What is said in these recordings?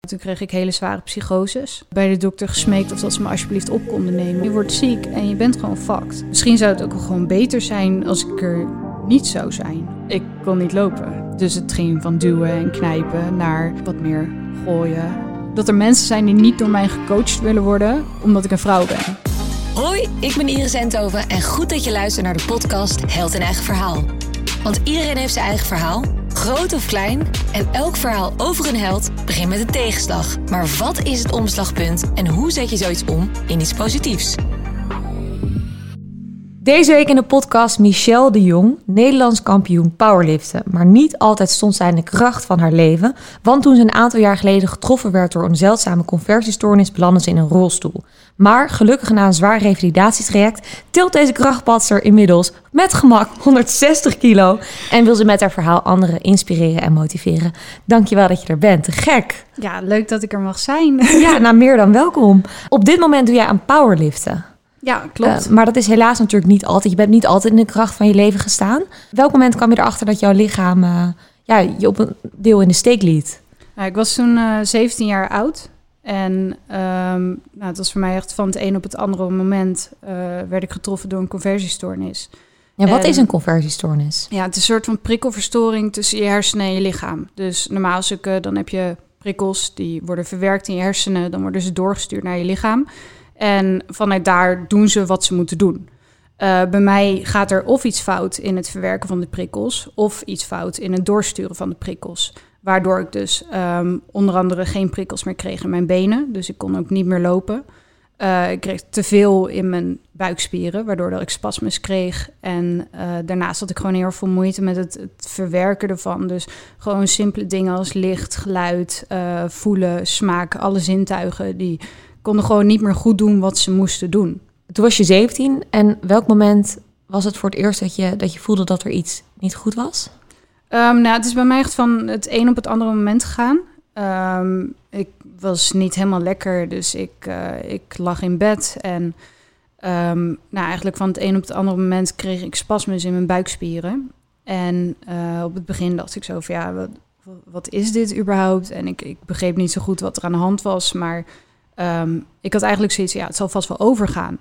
Toen kreeg ik hele zware psychoses. Bij de dokter gesmeekt of dat ze me alsjeblieft op konden nemen. Je wordt ziek en je bent gewoon fucked. Misschien zou het ook wel gewoon beter zijn als ik er niet zou zijn. Ik kon niet lopen. Dus het ging van duwen en knijpen naar wat meer gooien. Dat er mensen zijn die niet door mij gecoacht willen worden, omdat ik een vrouw ben. Hoi, ik ben Iris Enthoven en goed dat je luistert naar de podcast Held in Eigen Verhaal. Want iedereen heeft zijn eigen verhaal, groot of klein. En elk verhaal over een held begint met een tegenslag. Maar wat is het omslagpunt en hoe zet je zoiets om in iets positiefs? Deze week in de podcast Michelle de Jong, Nederlands kampioen powerliften. Maar niet altijd stond zij in de kracht van haar leven. Want toen ze een aantal jaar geleden getroffen werd door een zeldzame conversiestoornis, belandde ze in een rolstoel. Maar gelukkig na een zwaar revalidatietraject tilt deze krachtpatser inmiddels met gemak 160 kilo. En wil ze met haar verhaal anderen inspireren en motiveren. Dankjewel dat je er bent. Te gek! Ja, leuk dat ik er mag zijn. Ja, nou meer dan welkom. Op dit moment doe jij aan powerliften. Ja, klopt. Maar dat is helaas natuurlijk niet altijd. Je bent niet altijd in de kracht van je leven gestaan. Welk moment kwam je erachter dat jouw lichaam je op een deel in de steek liet? Nou, ik was toen 17 jaar oud. En het was voor mij echt van het een op het andere moment werd ik getroffen door een conversiestoornis. Ja, wat is een conversiestoornis? Ja, het is een soort van prikkelverstoring tussen je hersenen en je lichaam. Dus normaal dan heb je prikkels die worden verwerkt in je hersenen. Dan worden ze doorgestuurd naar je lichaam. En vanuit daar doen ze wat ze moeten doen. Bij mij gaat er of iets fout in het verwerken van de prikkels, of iets fout in het doorsturen van de prikkels. Waardoor ik dus onder andere geen prikkels meer kreeg in mijn benen. Dus ik kon ook niet meer lopen. Ik kreeg te veel in mijn buikspieren, waardoor dat ik spasmes kreeg. En daarnaast had ik gewoon heel veel moeite met het verwerken ervan. Dus gewoon simpele dingen als licht, geluid, voelen, smaak, alle zintuigen die konden gewoon niet meer goed doen wat ze moesten doen. Toen was je 17 en welk moment was het voor het eerst dat je voelde dat er iets niet goed was? Het is bij mij echt van het een op het andere moment gegaan. Ik was niet helemaal lekker, dus ik lag in bed. En eigenlijk van het een op het andere moment kreeg ik spasmes in mijn buikspieren. En op het begin dacht ik zo van wat is dit überhaupt? En ik begreep niet zo goed wat er aan de hand was, maar ik had eigenlijk zoiets het zal vast wel overgaan.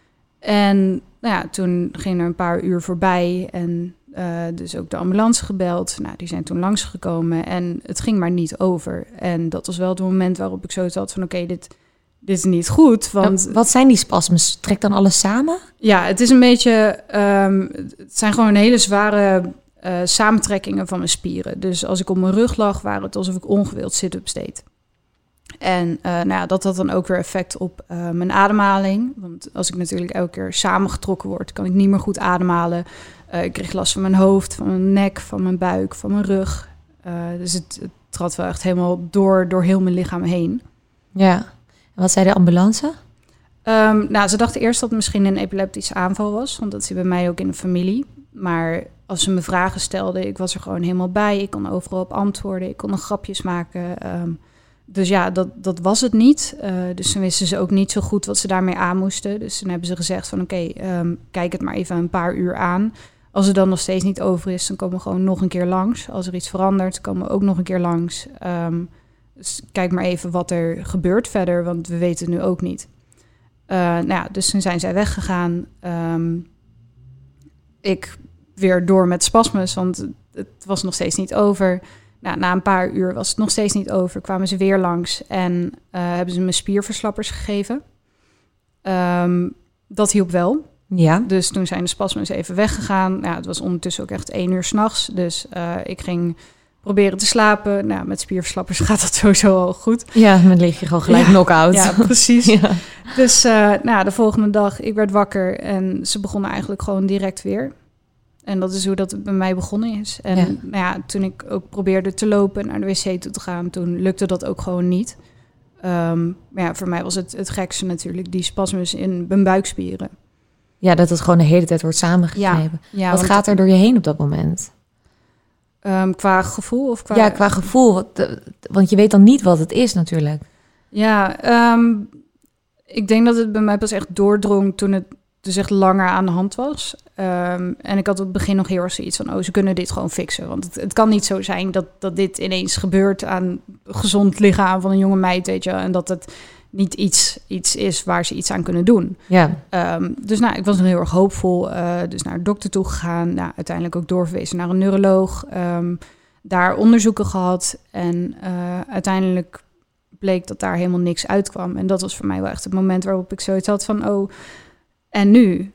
En toen ging er een paar uur voorbij en dus ook de ambulance gebeld. Die zijn toen langsgekomen en het ging maar niet over. En dat was wel het moment waarop ik zoiets had van oké, dit is niet goed. Want wat zijn die spasmes? Trekt dan alles samen? Ja, het is een beetje, het zijn gewoon hele zware samentrekkingen van mijn spieren. Dus als ik op mijn rug lag, waren het alsof ik ongewild sit-ups deed. En dat had dan ook weer effect op mijn ademhaling. Want als ik natuurlijk elke keer samengetrokken word, kan ik niet meer goed ademhalen. Ik kreeg last van mijn hoofd, van mijn nek, van mijn buik, van mijn rug. Dus het trad wel echt helemaal door heel mijn lichaam heen. Ja. En wat zei de ambulance? Ze dachten eerst dat het misschien een epileptische aanval was. Want dat is bij mij ook in de familie. Maar als ze me vragen stelden, ik was er gewoon helemaal bij. Ik kon overal op antwoorden. Ik kon nog grapjes maken. Dus ja, dat was het niet. Dus toen wisten ze ook niet zo goed wat ze daarmee aan moesten. Dus toen hebben ze gezegd van oké, kijk het maar even een paar uur aan. Als het dan nog steeds niet over is, dan komen we gewoon nog een keer langs. Als er iets verandert, komen we ook nog een keer langs. Dus kijk maar even wat er gebeurt verder, want we weten het nu ook niet. Dus toen zijn zij weggegaan. Ik weer door met spasmes, want het was nog steeds niet over. Na een paar uur was het nog steeds niet over. Kwamen ze weer langs en hebben ze me spierverslappers gegeven. Dat hielp wel. Ja. Dus toen zijn de spasmes even weggegaan. Het was ondertussen ook echt 1 uur 's nachts. Dus ik ging proberen te slapen. Met spierverslappers gaat dat sowieso al goed. Ja, dan lig je gewoon gelijk knock-out. Ja, precies. Ja. Dus de volgende dag, ik werd wakker en ze begonnen eigenlijk gewoon direct weer. En dat is hoe dat bij mij begonnen is. En toen ik ook probeerde te lopen naar de wc toe te gaan, toen lukte dat ook gewoon niet. Maar voor mij was het gekste natuurlijk die spasmes in mijn buikspieren. Ja, dat het gewoon de hele tijd wordt samengeknepen. Ja, wat gaat er door je heen op dat moment? Qua gevoel of qua... Ja, qua gevoel. Want je weet dan niet wat het is natuurlijk. Ja, ik denk dat het bij mij pas echt doordrong toen het dus echt langer aan de hand was. En ik had op het begin nog heel erg zoiets van... ze kunnen dit gewoon fixen. Want het kan niet zo zijn dat dit ineens gebeurt... aan een gezond lichaam van een jonge meid, weet je. En dat het niet iets is waar ze iets aan kunnen doen. Ja. Dus ik was nog heel erg hoopvol. Dus naar de dokter toe gegaan. Uiteindelijk ook doorverwezen naar een neuroloog. Daar onderzoeken gehad. En uiteindelijk bleek dat daar helemaal niks uitkwam. En dat was voor mij wel echt het moment waarop ik zoiets had van... en nu?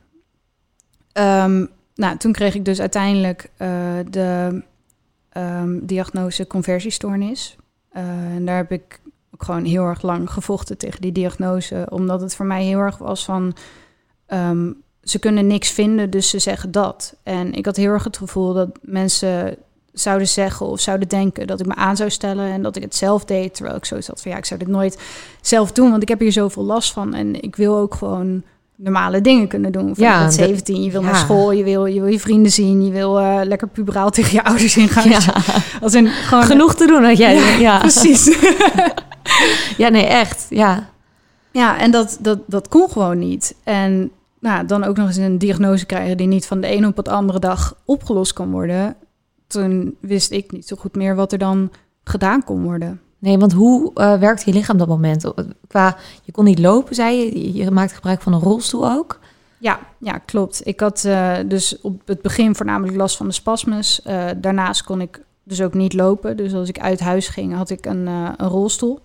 Toen kreeg ik dus uiteindelijk de diagnose conversiestoornis. En daar heb ik ook gewoon heel erg lang gevochten tegen die diagnose. Omdat het voor mij heel erg was van... ze kunnen niks vinden, dus ze zeggen dat. En ik had heel erg het gevoel dat mensen zouden zeggen of zouden denken... dat ik me aan zou stellen en dat ik het zelf deed. Terwijl ik zoiets had van ik zou dit nooit zelf doen... want ik heb hier zoveel last van en ik wil ook gewoon... normale dingen kunnen doen. Met 17, je wil naar school, je wil je vrienden zien, je wil lekker puberaal tegen je ouders ingaan. Ja. Gewoon genoeg te doen had jij. Ja, precies. Ja, nee, echt. Ja. Ja, en dat kon gewoon niet. En dan ook nog eens een diagnose krijgen die niet van de ene op de andere dag opgelost kan worden. Toen wist ik niet zo goed meer wat er dan gedaan kon worden. Nee, want hoe werkte je lichaam op dat moment? Je kon niet lopen, zei je. Je maakte gebruik van een rolstoel ook. Ja, klopt. Ik had dus op het begin voornamelijk last van de spasmes. Daarnaast kon ik dus ook niet lopen. Dus als ik uit huis ging, had ik een rolstoel.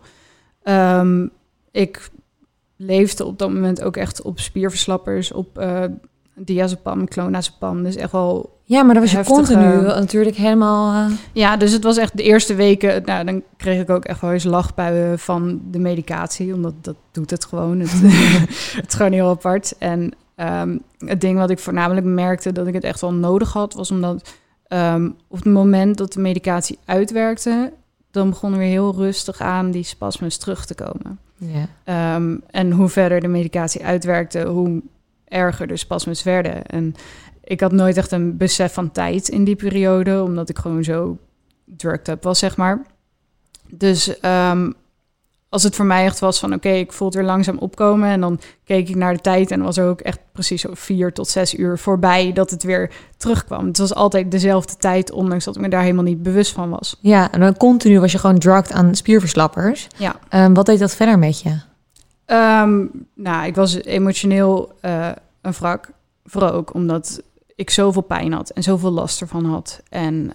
Ik leefde op dat moment ook echt op spierverslappers, op diazepam, clonazepam. Dus echt wel... Ja, maar dat was je continu natuurlijk helemaal... Ja, dus het was echt de eerste weken... dan kreeg ik ook echt wel eens lachbuien van de medicatie. Omdat dat doet het gewoon. Het is gewoon heel apart. En het ding wat ik voornamelijk merkte dat ik het echt wel nodig had... was omdat op het moment dat de medicatie uitwerkte... dan begonnen weer heel rustig aan die spasmes terug te komen. Ja. En hoe verder de medicatie uitwerkte... hoe erger de spasmes werden. En ik had nooit echt een besef van tijd in die periode... omdat ik gewoon zo drugged up was, zeg maar. Dus als het voor mij echt was van... oké, ik voel het weer langzaam opkomen... en dan keek ik naar de tijd... en dan was er ook echt precies zo 4 tot 6 uur voorbij... dat het weer terugkwam. Het was altijd dezelfde tijd... ondanks dat ik me daar helemaal niet bewust van was. Ja, en dan continu was je gewoon drugged aan spierverslappers. Ja. Wat deed dat verder met je? Ik was emotioneel een wrak. Vooral ook omdat ik zoveel pijn had en zoveel last ervan had. En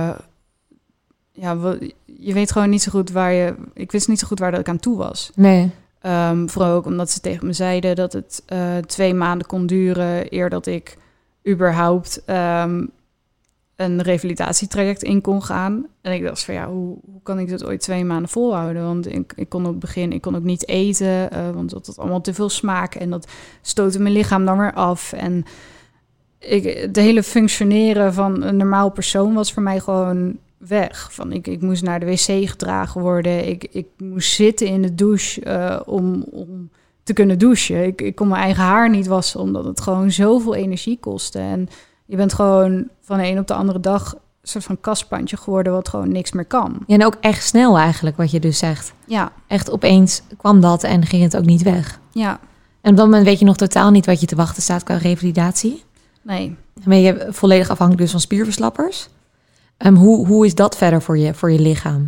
je weet gewoon niet zo goed ik wist niet zo goed waar dat ik aan toe was. Nee. Vooral ook omdat ze tegen me zeiden dat het 2 maanden kon duren... eer dat ik überhaupt een revalidatietraject in kon gaan. En ik dacht van hoe kan ik dat ooit 2 maanden volhouden? Want ik kon op het begin ook niet eten, want dat had allemaal te veel smaak en dat stootte mijn lichaam dan weer af. En de hele functioneren van een normaal persoon was voor mij gewoon weg. Van ik moest naar de wc gedragen worden, ik moest zitten in de douche om te kunnen douchen. Ik kon mijn eigen haar niet wassen, omdat het gewoon zoveel energie kostte. En je bent gewoon van de een op de andere dag... een soort van kastplantje geworden wat gewoon niks meer kan. Ja, en ook echt snel eigenlijk, wat je dus zegt. Ja. Echt opeens kwam dat en ging het ook niet weg. Ja. En op dat moment weet je nog totaal niet wat je te wachten staat qua revalidatie? Nee. Dan ben je volledig afhankelijk dus van spierverslappers. Hoe is dat verder voor je lichaam?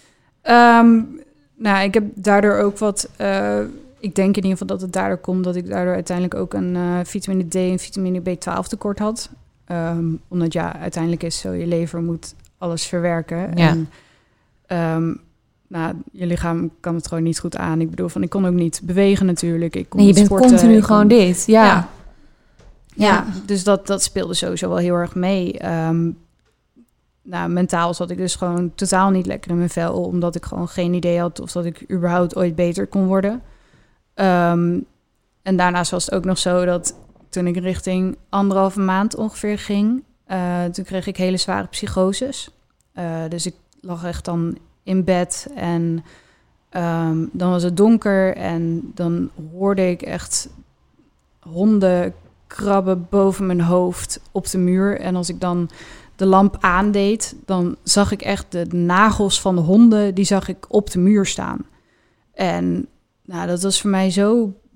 Ik heb daardoor ook wat... ik denk in ieder geval dat het daardoor komt... dat ik daardoor uiteindelijk ook een vitamine D en vitamine B12 tekort had. Omdat uiteindelijk is zo... je lever moet alles verwerken. Ja. En je lichaam kan het gewoon niet goed aan. Ik bedoel, ik kon ook niet bewegen natuurlijk. Ik kon je bent sporten, continu gewoon dit. Ja, dus dat speelde sowieso wel heel erg mee. Mentaal zat ik dus gewoon totaal niet lekker in mijn vel... omdat ik gewoon geen idee had of dat ik überhaupt ooit beter kon worden. En daarnaast was het ook nog zo dat toen ik richting 1,5 maand ongeveer ging... toen kreeg ik hele zware psychoses. Dus ik lag echt dan in bed en dan was het donker... en dan hoorde ik echt honden krabben boven mijn hoofd op de muur. En als ik dan de lamp aandeed, dan zag ik echt de nagels van de honden... die zag ik op de muur staan. En dat was voor mij zo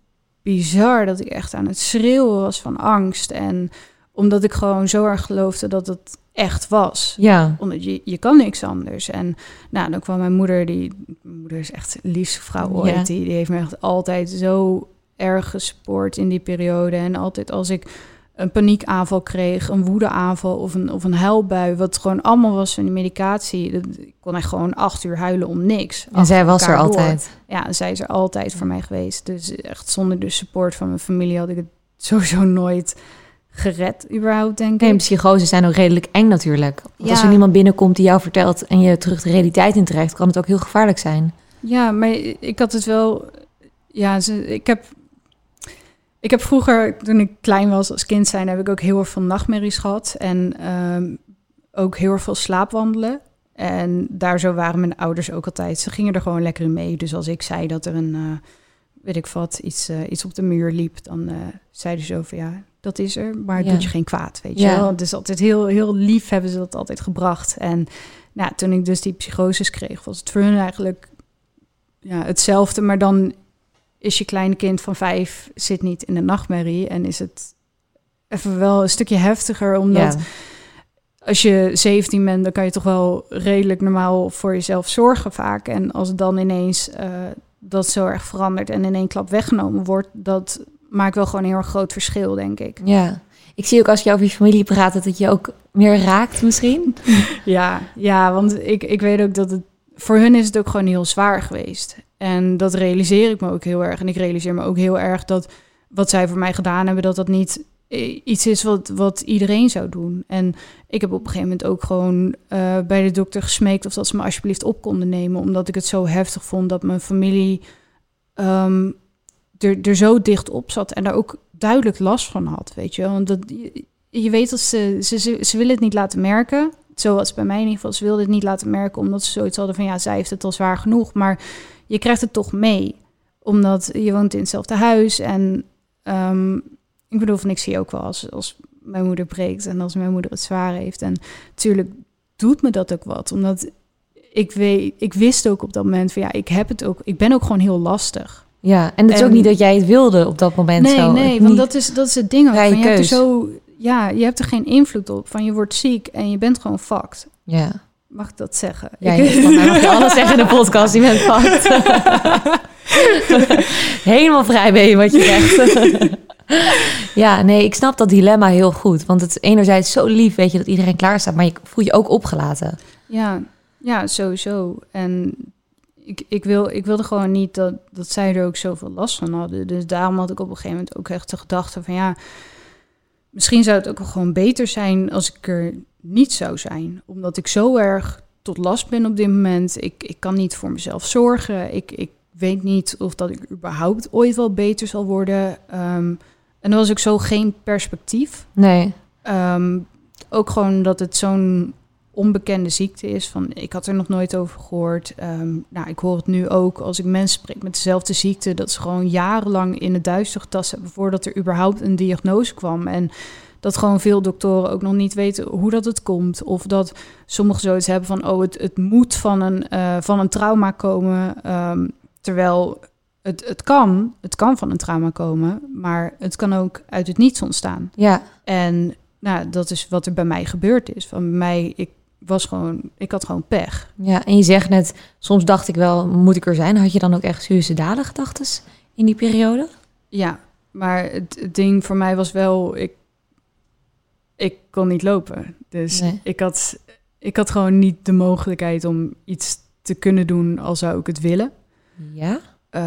bizar dat ik echt aan het schreeuwen was van angst. En omdat ik gewoon zo erg geloofde dat het echt was. Ja. Omdat je kan niks anders. En nou, dan kwam mijn moeder, mijn moeder is echt de liefste vrouw ooit. Ja. Die heeft me echt altijd zo erg gesupport in die periode. En altijd als ik een paniekaanval kreeg, een woedeaanval of een huilbui, wat gewoon allemaal was van die medicatie. Ik kon echt gewoon 8 uur huilen om niks. En zij was er elkaar door. altijd. Ja, en zij is er altijd voor mij geweest. Dus echt zonder de support van mijn familie had ik het sowieso nooit gered, überhaupt, denk Nee, ik. psychoses zijn ook redelijk eng natuurlijk. Want als er niemand binnenkomt die jou vertelt en je terug de realiteit intrekt, kan het ook heel gevaarlijk zijn. Ja, maar ik had het wel... Ja, ik heb vroeger, toen ik klein was als kind zijn, heb ik ook heel erg veel nachtmerries gehad. En ook heel erg veel slaapwandelen. En daar zo waren mijn ouders ook altijd. Ze gingen er gewoon lekker in mee. Dus als ik zei dat er een, weet ik wat, iets op de muur liep, dan zeiden ze zo van ja, dat is er, maar het doet je geen kwaad, weet je wel. Dus altijd heel, heel lief hebben ze dat altijd gebracht. En nou, toen ik dus die psychoses kreeg, was het voor hun eigenlijk hetzelfde, maar dan is je kleine kind van 5 zit niet in de nachtmerrie en is het even wel een stukje heftiger, omdat als je 17 bent, dan kan je toch wel redelijk normaal voor jezelf zorgen vaak. En als dan ineens dat zo erg verandert en in één klap weggenomen wordt, dat maakt wel gewoon een heel erg groot verschil, denk ik. Ja, ik zie ook als je over je familie praat dat je ook meer raakt misschien. Ja, want ik weet ook dat het voor hun is het ook gewoon heel zwaar geweest. En dat realiseer ik me ook heel erg. En ik realiseer me ook heel erg dat wat zij voor mij gedaan hebben, dat niet iets is wat iedereen zou doen. En ik heb op een gegeven moment ook gewoon bij de dokter gesmeekt of dat ze me alsjeblieft op konden nemen, omdat ik het zo heftig vond dat mijn familie er zo dicht op zat en daar ook duidelijk last van had, weet je. Want je weet dat ze willen het niet laten merken. Zo was het bij mij in ieder geval. Ze wilden het niet laten merken omdat ze zoiets hadden van ja, zij heeft het al zwaar genoeg. Maar je krijgt het toch mee, omdat je woont in hetzelfde huis. En ik bedoel, van ik zie ook wel als mijn moeder breekt en als mijn moeder het zwaar heeft. En natuurlijk doet me dat ook wat, omdat ik wist ook op dat moment van ja, ik ben ook gewoon heel lastig. Ja, en het is ook niet dat jij het wilde op dat moment. Nee, want dat is het ding ook. Van, je hebt keus. je hebt er geen invloed op. Van je wordt ziek en je bent gewoon fucked. Ja. Mag ik dat zeggen? Ja, van mij mag je alles zeggen in de podcast. Je bent fucked. Helemaal vrij ben je wat je zegt. Ja, nee, ik snap dat dilemma heel goed. Want het is enerzijds zo lief, weet je, dat iedereen klaar staat. Maar je voelt je ook opgelaten. Ja, sowieso. En ik wilde gewoon niet dat zij er ook zoveel last van hadden. Dus daarom had ik op een gegeven moment ook echt de gedachte van ja, misschien zou het ook wel gewoon beter zijn als ik er niet zou zijn. Omdat ik zo erg tot last ben op dit moment. Ik kan niet voor mezelf zorgen. Ik weet niet of dat ik überhaupt ooit wel beter zal worden. En dan was ik zo geen perspectief. Nee. Ook gewoon dat het zo'n onbekende ziekte is. Ik had er nog nooit over gehoord. Ik hoor het nu ook als ik mensen spreek met dezelfde ziekte, dat ze gewoon jarenlang in het duister getast hebben voordat er überhaupt een diagnose kwam. En dat gewoon veel doktoren ook nog niet weten hoe dat het komt. Of dat sommigen zoiets hebben van het moet van een trauma komen. Terwijl het kan van een trauma komen, maar het kan ook uit het niets ontstaan. Ja. En dat is wat er bij mij gebeurd is. Van mij, ik had gewoon pech. Ja, en je zegt net, soms dacht ik wel, moet ik er zijn? Had je dan ook echt suïcidale gedachten in die periode? Ja, maar het ding voor mij was wel, ik kon niet lopen. Dus nee. Ik had gewoon niet de mogelijkheid om iets te kunnen doen al zou ik het willen. Ja?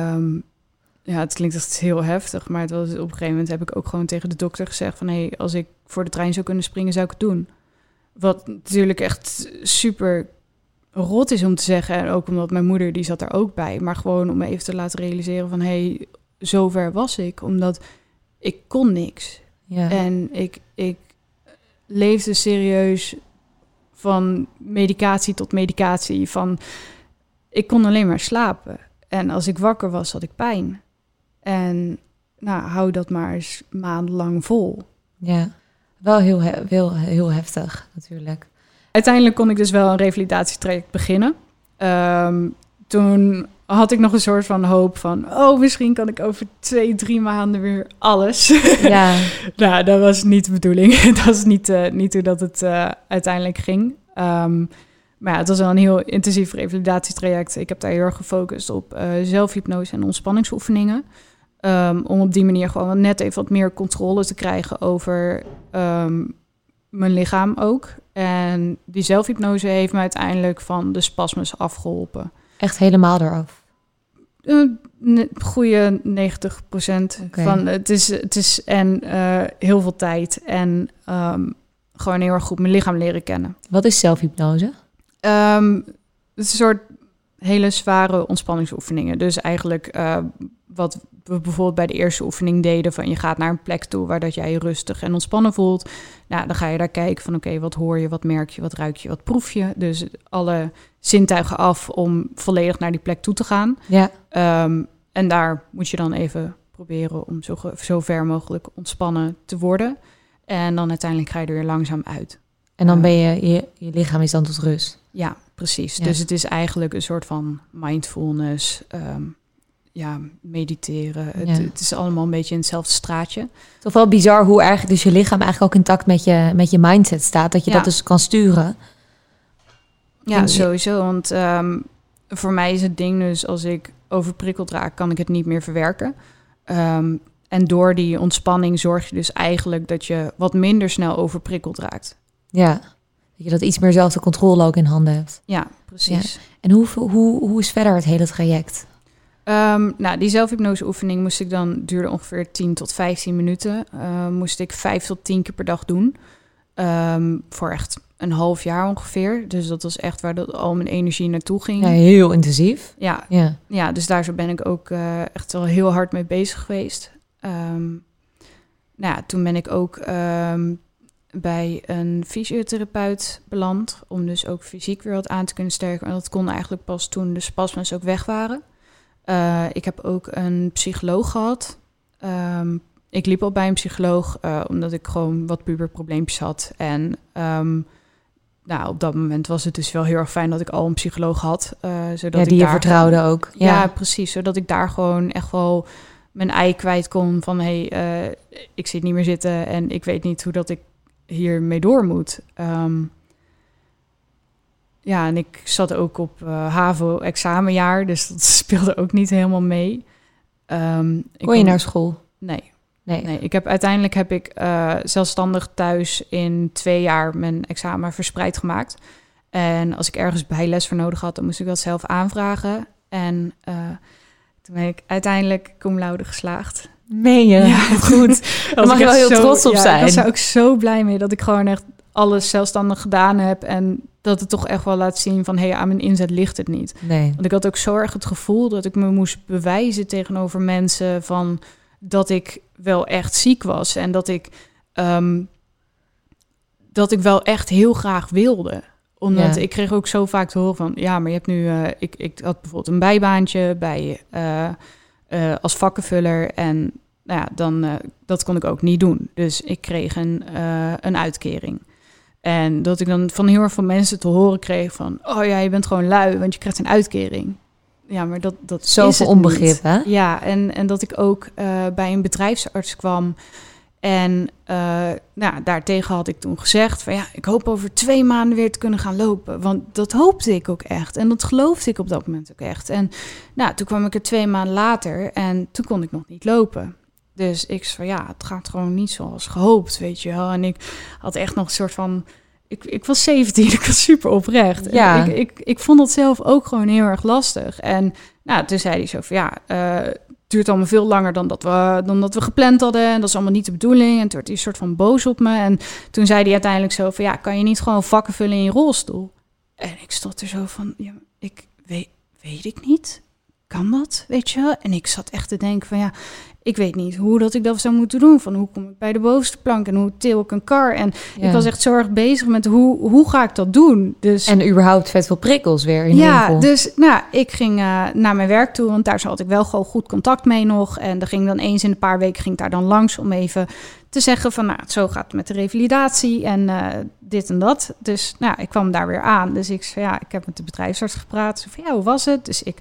Het klinkt echt heel heftig, maar op een gegeven moment heb ik ook gewoon tegen de dokter gezegd van hey, als ik voor de trein zou kunnen springen, zou ik het doen. Wat natuurlijk echt super rot is om te zeggen. En ook omdat mijn moeder, die zat er ook bij. Maar gewoon om even te laten realiseren van hey, zover was ik. Omdat ik kon niks. Ja. En ik leefde serieus van medicatie tot medicatie. Ik kon alleen maar slapen. En als ik wakker was, had ik pijn. En hou dat maar eens maandenlang vol. Ja, wel heel heftig natuurlijk. Uiteindelijk kon ik dus wel een revalidatietraject beginnen. Toen had ik nog een soort van hoop van... misschien kan ik over 2-3 maanden weer alles. Ja. Nou, dat was niet de bedoeling. Dat was niet hoe dat het uiteindelijk ging. Maar ja, het was wel een heel intensief revalidatietraject. Ik heb daar heel erg gefocust op zelfhypnose en ontspanningsoefeningen. Om op die manier gewoon net even wat meer controle te krijgen over mijn lichaam ook. En die zelfhypnose heeft me uiteindelijk van de spasmes afgeholpen. Echt helemaal eraf? Goede 90% van het is en heel veel tijd en gewoon heel erg goed mijn lichaam leren kennen. Wat is zelfhypnose? Het is een soort hele zware ontspanningsoefeningen. Dus eigenlijk wat we bijvoorbeeld bij de eerste oefening deden... van je gaat naar een plek toe waar dat jij je rustig en ontspannen voelt. Nou, dan ga je daar kijken van oké, wat hoor je, wat merk je, wat ruik je, wat proef je. Dus alle zintuigen af om volledig naar die plek toe te gaan. Ja. En daar moet je dan even proberen om zo ver mogelijk ontspannen te worden. En dan uiteindelijk ga je er weer langzaam uit. En dan ben je lichaam is dan tot rust. Ja, precies. Ja. Dus het is eigenlijk een soort van mindfulness, mediteren. Het is allemaal een beetje in hetzelfde straatje. Toch wel bizar hoe eigenlijk dus je lichaam eigenlijk ook intact met je mindset staat. Dat je dat dus kan sturen. Ja, sowieso. Want voor mij is het ding dus als ik overprikkeld raak, kan ik het niet meer verwerken. En door die ontspanning zorg je dus eigenlijk dat je wat minder snel overprikkeld raakt. Ja, dat je dat iets meer zelf de controle ook in handen hebt. Ja, precies. Ja. En hoe is verder het hele traject? Die zelfhypnoseoefening duurde ongeveer 10 tot 15 minuten. Moest ik 5 tot 10 keer per dag doen. Voor echt een half jaar ongeveer. Dus dat was echt waar al mijn energie naartoe ging. Ja, heel intensief. Ja, dus daar ben ik ook echt wel heel hard mee bezig geweest. Toen ben ik ook bij een fysiotherapeut beland... om dus ook fysiek weer wat aan te kunnen sterken. En dat kon eigenlijk pas toen de spasmes ook weg waren. Ik heb ook een psycholoog gehad. Ik liep al bij een psycholoog... omdat ik gewoon wat puberprobleempjes had. En op dat moment was het dus wel heel erg fijn... dat ik al een psycholoog had. Zodat die je vertrouwde ook. Ja, precies. Zodat ik daar gewoon echt wel... mijn ei kwijt kon van... ik zit niet meer zitten en ik weet niet hoe dat ik hiermee door moet. En ik zat ook op HAVO-examenjaar... dus dat speelde ook niet helemaal mee. Kon je naar school? Nee. Uiteindelijk heb ik zelfstandig thuis in 2 jaar... mijn examen verspreid gemaakt. En als ik ergens bijles voor nodig had... dan moest ik dat zelf aanvragen. En... toen ben ik uiteindelijk cum laude geslaagd. Meen je? Ja, goed. Daar mag je wel heel trots op zijn. Daar zou ik zo blij mee dat ik gewoon echt alles zelfstandig gedaan heb. En dat het toch echt wel laat zien van... aan mijn inzet ligt het niet. Nee. Want ik had ook zo erg het gevoel dat ik me moest bewijzen tegenover mensen... van dat ik wel echt ziek was. En dat ik wel echt heel graag wilde... Omdat ik kreeg ook zo vaak te horen van... ja, maar je hebt nu... ik had bijvoorbeeld een bijbaantje bij als vakkenvuller... en dat kon ik ook niet doen. Dus ik kreeg een uitkering. En dat ik dan van heel erg veel mensen te horen kreeg van... oh ja, je bent gewoon lui, want je krijgt een uitkering. Ja, maar dat is zoveel onbegrip, hè? Ja, en dat ik ook bij een bedrijfsarts kwam... En daartegen had ik toen gezegd van ik hoop over 2 maanden weer te kunnen gaan lopen. Want dat hoopte ik ook echt. En dat geloofde ik op dat moment ook echt. En toen kwam ik er 2 maanden later en toen kon ik nog niet lopen. Dus ik zei van het gaat gewoon niet zoals gehoopt, weet je wel. En ik had echt nog een soort van... Ik was 17, ik was super oprecht. Ja. Ik vond dat zelf ook gewoon heel erg lastig. En toen zei hij zo van duurt allemaal veel langer dan dat we gepland hadden. En dat is allemaal niet de bedoeling. En toen werd hij een soort van boos op me. En toen zei hij uiteindelijk zo van... kan je niet gewoon vakken vullen in je rolstoel? En ik stond er zo van... ik weet ik niet. Kan dat, weet je wel? En ik zat echt te denken van... ik weet niet hoe dat ik dat zou moeten doen. Van hoe kom ik bij de bovenste plank en hoe til ik een kar? En ik was echt zo erg bezig met hoe ga ik dat doen? Dus, en überhaupt vet veel prikkels weer in de winkel. Dus ik ging naar mijn werk toe, want daar had ik wel gewoon goed contact mee nog. En dan ging dan eens in een paar weken ging ik daar dan langs om even te zeggen van zo gaat het met de revalidatie en dit en dat. Dus ik kwam daar weer aan. Dus ik zei ik heb met de bedrijfsarts gepraat. Ze van hoe was het? Dus ik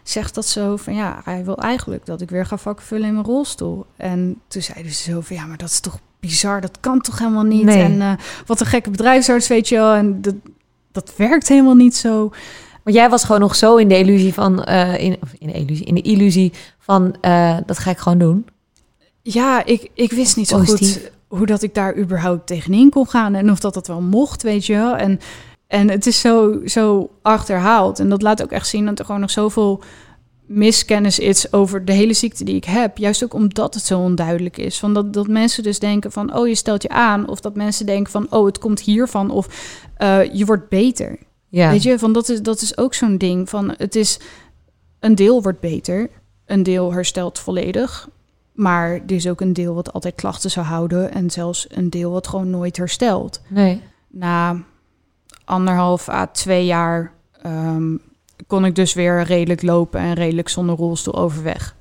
zegt dat zo van... ja, hij wil eigenlijk dat ik weer ga vakkenvullen in mijn rolstoel. En toen zeiden ze zo van... ja, maar dat is toch bizar, dat kan toch helemaal niet? Nee. En wat een gekke bedrijfsarts, weet je wel. En dat werkt helemaal niet zo. Maar jij was gewoon nog zo in de illusie van... in de illusie van, dat ga ik gewoon doen. Ja, ik wist niet zo Positief. goed hoe dat ik daar überhaupt tegenin kon gaan. En of dat wel mocht, weet je wel. En het is zo achterhaald. En dat laat ook echt zien dat er gewoon nog zoveel miskennis is over de hele ziekte die ik heb. Juist ook omdat het zo onduidelijk is. Van dat mensen dus denken van, oh, je stelt je aan. Of dat mensen denken van, oh, het komt hiervan. Of je wordt beter. Ja. Weet je, van dat is ook zo'n ding. Van het is, een deel wordt beter. Een deel herstelt volledig. Maar er is ook een deel wat altijd klachten zou houden. En zelfs een deel wat gewoon nooit herstelt. Nee. Na 1,5 à 2 jaar kon ik dus weer redelijk lopen en redelijk zonder rolstoel overweg.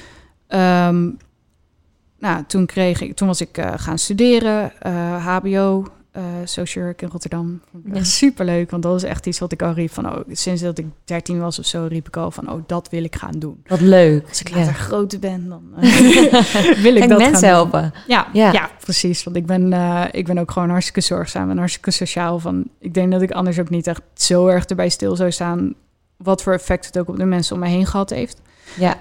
Toen was ik gaan studeren, HBO, Social Work in Rotterdam. Vond ik echt superleuk, want dat was echt iets wat ik al riep van, sinds dat ik 13 was of zo, riep ik al van, dat wil ik gaan doen. Wat leuk. Als ik later groter ben, dan wil ik dat mensen gaan helpen. doen. Ja, precies. Want ik ben ook gewoon hartstikke zorgzaam en hartstikke sociaal. Ik denk dat ik anders ook niet echt zo erg erbij stil zou staan wat voor effect het ook op de mensen om me heen gehad heeft. Ja.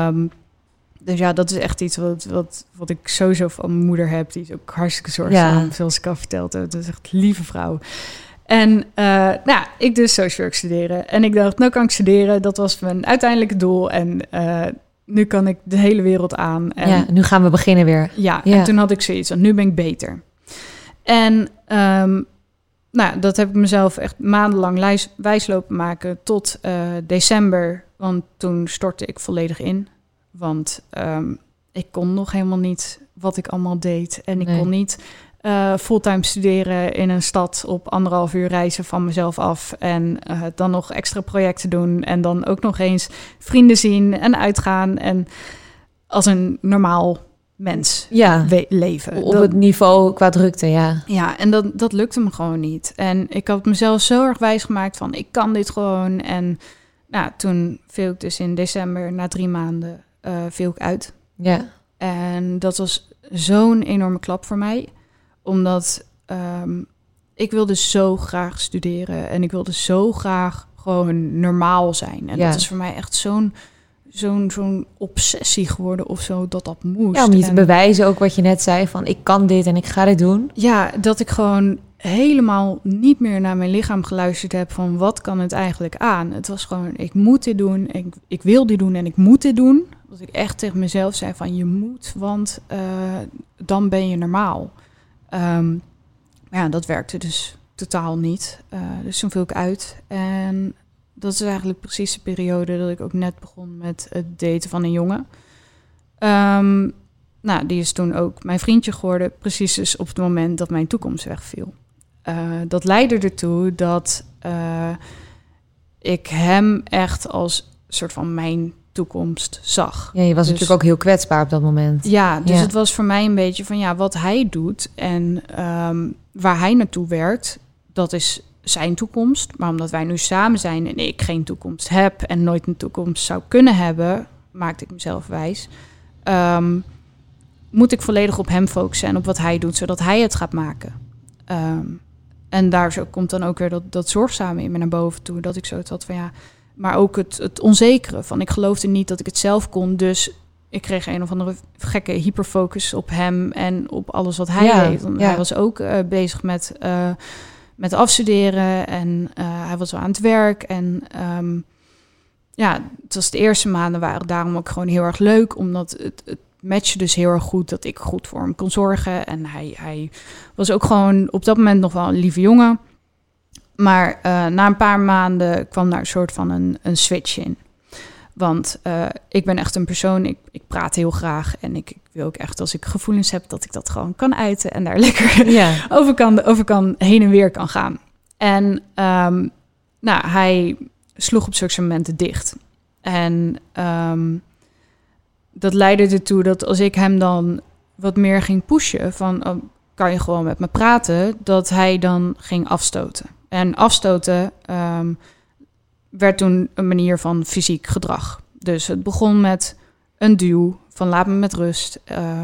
Dus ja, dat is echt iets wat ik sowieso van mijn moeder heb. Die is ook hartstikke zorgzaam, zoals ik al verteld heb. Dat is echt een lieve vrouw. En ik dus social work studeren. En ik dacht, nou kan ik studeren. Dat was mijn uiteindelijke doel. En nu kan ik de hele wereld aan. En, nu gaan we beginnen weer. Ja, en toen had ik zoiets, want nu ben ik beter. En dat heb ik mezelf echt maandenlang wijs lopen maken tot december. Want toen stortte ik volledig in. Want ik kon nog helemaal niet wat ik allemaal deed. En ik kon niet fulltime studeren in een stad op 1,5 uur reizen van mezelf af. En dan nog extra projecten doen. En dan ook nog eens vrienden zien en uitgaan. En als een normaal mens leven. Op het niveau qua drukte, ja. Ja, en dat lukte me gewoon niet. En ik had mezelf zo erg wijsgemaakt van, ik kan dit gewoon. En toen viel ik dus in december, na 3 maanden, viel ik uit. Ja. En dat was zo'n enorme klap voor mij. Omdat ik wilde zo graag studeren. En ik wilde zo graag gewoon normaal zijn. En dat is voor mij echt zo'n obsessie geworden of zo, dat moest. Ja, om je te bewijzen ook wat je net zei, van ik kan dit en ik ga dit doen. Ja, dat ik gewoon helemaal niet meer naar mijn lichaam geluisterd heb van wat kan het eigenlijk aan. Het was gewoon, ik moet dit doen, ik wil dit doen en ik moet dit doen. Dat ik echt tegen mezelf zei van je moet, want dan ben je normaal. Dat werkte dus totaal niet. Dus toen viel ik uit. En dat is eigenlijk precies de periode dat ik ook net begon met het daten van een jongen. Die is toen ook mijn vriendje geworden. Precies dus op het moment dat mijn toekomst wegviel. Dat leidde ertoe dat ik hem echt als soort van mijn toekomst zag. Ja, je was natuurlijk ook heel kwetsbaar op dat moment. Ja, dus het was voor mij een beetje van wat hij doet en waar hij naartoe werkt, dat is zijn toekomst. Maar omdat wij nu samen zijn en ik geen toekomst heb en nooit een toekomst zou kunnen hebben, maakte ik mezelf wijs. Moet ik volledig op hem focussen en op wat hij doet, zodat hij het gaat maken. En daar zo komt dan ook weer dat zorgzame in me naar boven toe. Dat ik zo had van maar ook het onzekere. Van ik geloofde niet dat ik het zelf kon. Dus ik kreeg een of andere gekke hyperfocus op hem en op alles wat hij deed. Want hij was ook bezig met afstuderen en hij was wel aan het werk. En het was de eerste maanden waren daarom ook gewoon heel erg leuk. Omdat het matchte dus heel erg goed dat ik goed voor hem kon zorgen. En hij was ook gewoon op dat moment nog wel een lieve jongen. Maar na een paar maanden kwam daar een soort van een switch in. Want ik ben echt een persoon, ik praat heel graag. En ik wil ook echt, als ik gevoelens heb, dat ik dat gewoon kan uiten. En daar lekker over kan heen en weer kan gaan. En hij sloeg op zulke momenten dicht. En dat leidde ertoe dat als ik hem dan wat meer ging pushen van kan je gewoon met me praten, dat hij dan ging afstoten. En afstoten werd toen een manier van fysiek gedrag. Dus het begon met een duw van laat me met rust.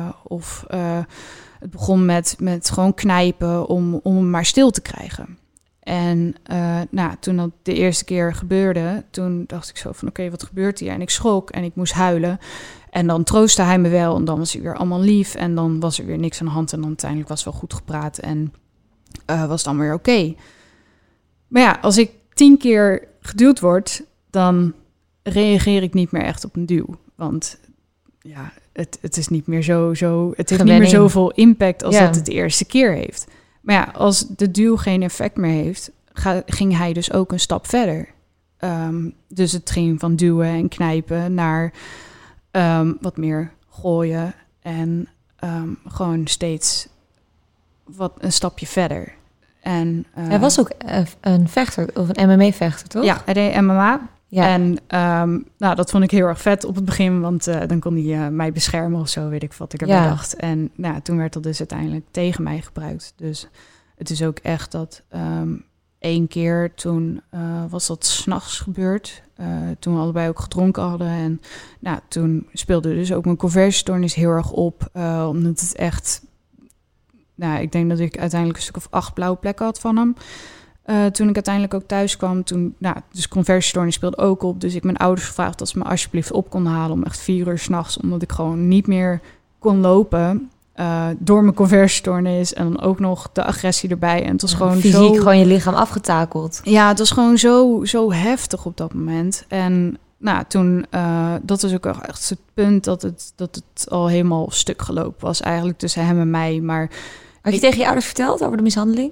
Het begon met gewoon knijpen om hem maar stil te krijgen. En toen dat de eerste keer gebeurde, toen dacht ik zo van oké, wat gebeurt hier? En ik schrok en ik moest huilen. En dan troostte hij me wel en dan was hij weer allemaal lief. En dan was er weer niks aan de hand en dan uiteindelijk was het wel goed gepraat en was het dan weer oké. Maar ja, als ik 10 keer geduwd word, dan reageer ik niet meer echt op een duw. Want ja, het is niet meer zo het heeft niet meer zoveel impact als dat het de eerste keer heeft. Maar ja, als de duw geen effect meer heeft, ging hij dus ook een stap verder. Dus het ging van duwen en knijpen naar wat meer gooien en gewoon steeds een stapje verder. En, hij was ook een vechter, of een MMA-vechter, toch? Ja, hij deed MMA. Ja. En dat vond ik heel erg vet op het begin, want dan kon hij mij beschermen of zo, weet ik wat ik erbij dacht. En toen werd dat dus uiteindelijk tegen mij gebruikt. Dus het is ook echt dat 1 keer toen was dat 's nachts gebeurd, toen we allebei ook gedronken hadden. En toen speelde dus ook mijn conversiestoornis heel erg op, omdat het echt... ik denk dat ik uiteindelijk een stuk of 8 blauwe plekken had van hem. Toen ik uiteindelijk ook thuis kwam, dus conversiestoornis speelde ook op. Dus ik mijn ouders gevraagd dat ze me alsjeblieft op konden halen om echt 4 uur 's nachts, omdat ik gewoon niet meer kon lopen door mijn conversiestoornis en dan ook nog de agressie erbij. En het was gewoon fysiek gewoon je lichaam afgetakeld. Ja, het was gewoon zo heftig op dat moment. En toen, dat was ook echt het punt dat het al helemaal stuk gelopen was eigenlijk tussen hem en mij. Maar had je tegen je ouders verteld over de mishandeling?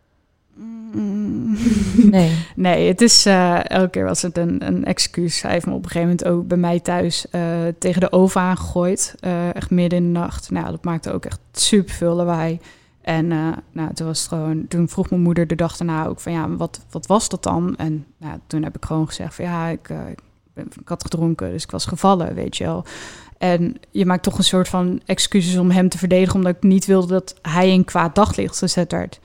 Nee, het is elke keer was het een excuus. Hij heeft me op een gegeven moment ook bij mij thuis tegen de oven aangegooid. Echt midden in de nacht. Dat maakte ook echt super veel lawaai. En toen was het gewoon. Toen vroeg mijn moeder de dag daarna ook van wat was dat dan? En toen heb ik gewoon gezegd van ik had gedronken, dus ik was gevallen, weet je wel. En je maakt toch een soort van excuses om hem te verdedigen, omdat ik niet wilde dat hij in kwaad daglicht gezet werd.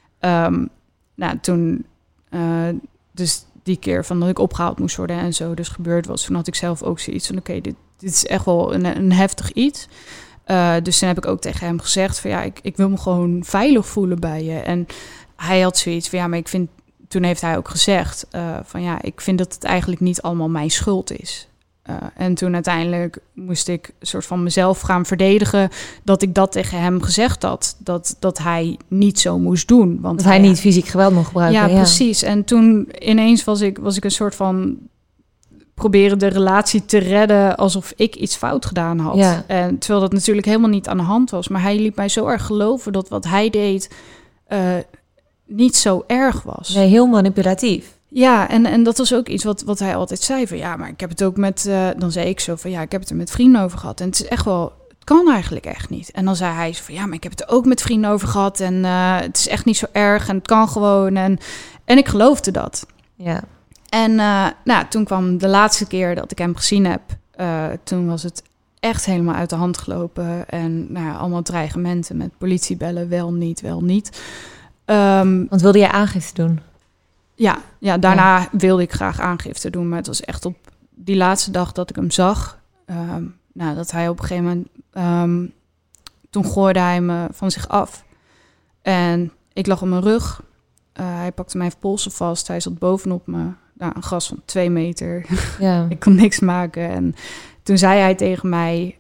Toen, dus die keer van dat ik opgehaald moest worden en zo dus gebeurd was, toen had ik zelf ook zoiets van oké, dit is echt wel een heftig iets. Dus toen heb ik ook tegen hem gezegd van ik wil me gewoon veilig voelen bij je. En hij had zoiets van maar ik vind, toen heeft hij ook gezegd ik vind dat het eigenlijk niet allemaal mijn schuld is. En toen uiteindelijk moest ik een soort van mezelf gaan verdedigen dat ik dat tegen hem gezegd had. Dat hij niet zo moest doen. Want dat hij niet fysiek geweld mocht gebruiken. Ja, precies. En toen ineens was ik een soort van proberen de relatie te redden alsof ik iets fout gedaan had. Ja. En terwijl dat natuurlijk helemaal niet aan de hand was. Maar hij liet mij zo erg geloven dat wat hij deed niet zo erg was. Nee, heel manipulatief. Ja, en dat was ook iets wat hij altijd zei van maar ik heb het ook met... dan zei ik zo van ik heb het er met vrienden over gehad. En het is echt wel... Het kan eigenlijk echt niet. En dan zei hij zo van maar ik heb het er ook met vrienden over gehad. En het is echt niet zo erg en het kan gewoon. En ik geloofde dat. Ja. En toen kwam de laatste keer dat ik hem gezien heb. Toen was het echt helemaal uit de hand gelopen. En allemaal dreigementen met politiebellen. Wel niet. Want wilde jij aangifte doen? Ja, daarna wilde ik graag aangifte doen. Maar het was echt op die laatste dag dat ik hem zag. Dat hij op een gegeven moment... toen gooide hij me van zich af. En ik lag op mijn rug. Hij pakte mijn polsen vast. Hij zat bovenop me. Een gas van 2 meter. Ja. Ik kon niks maken. En toen zei hij tegen mij...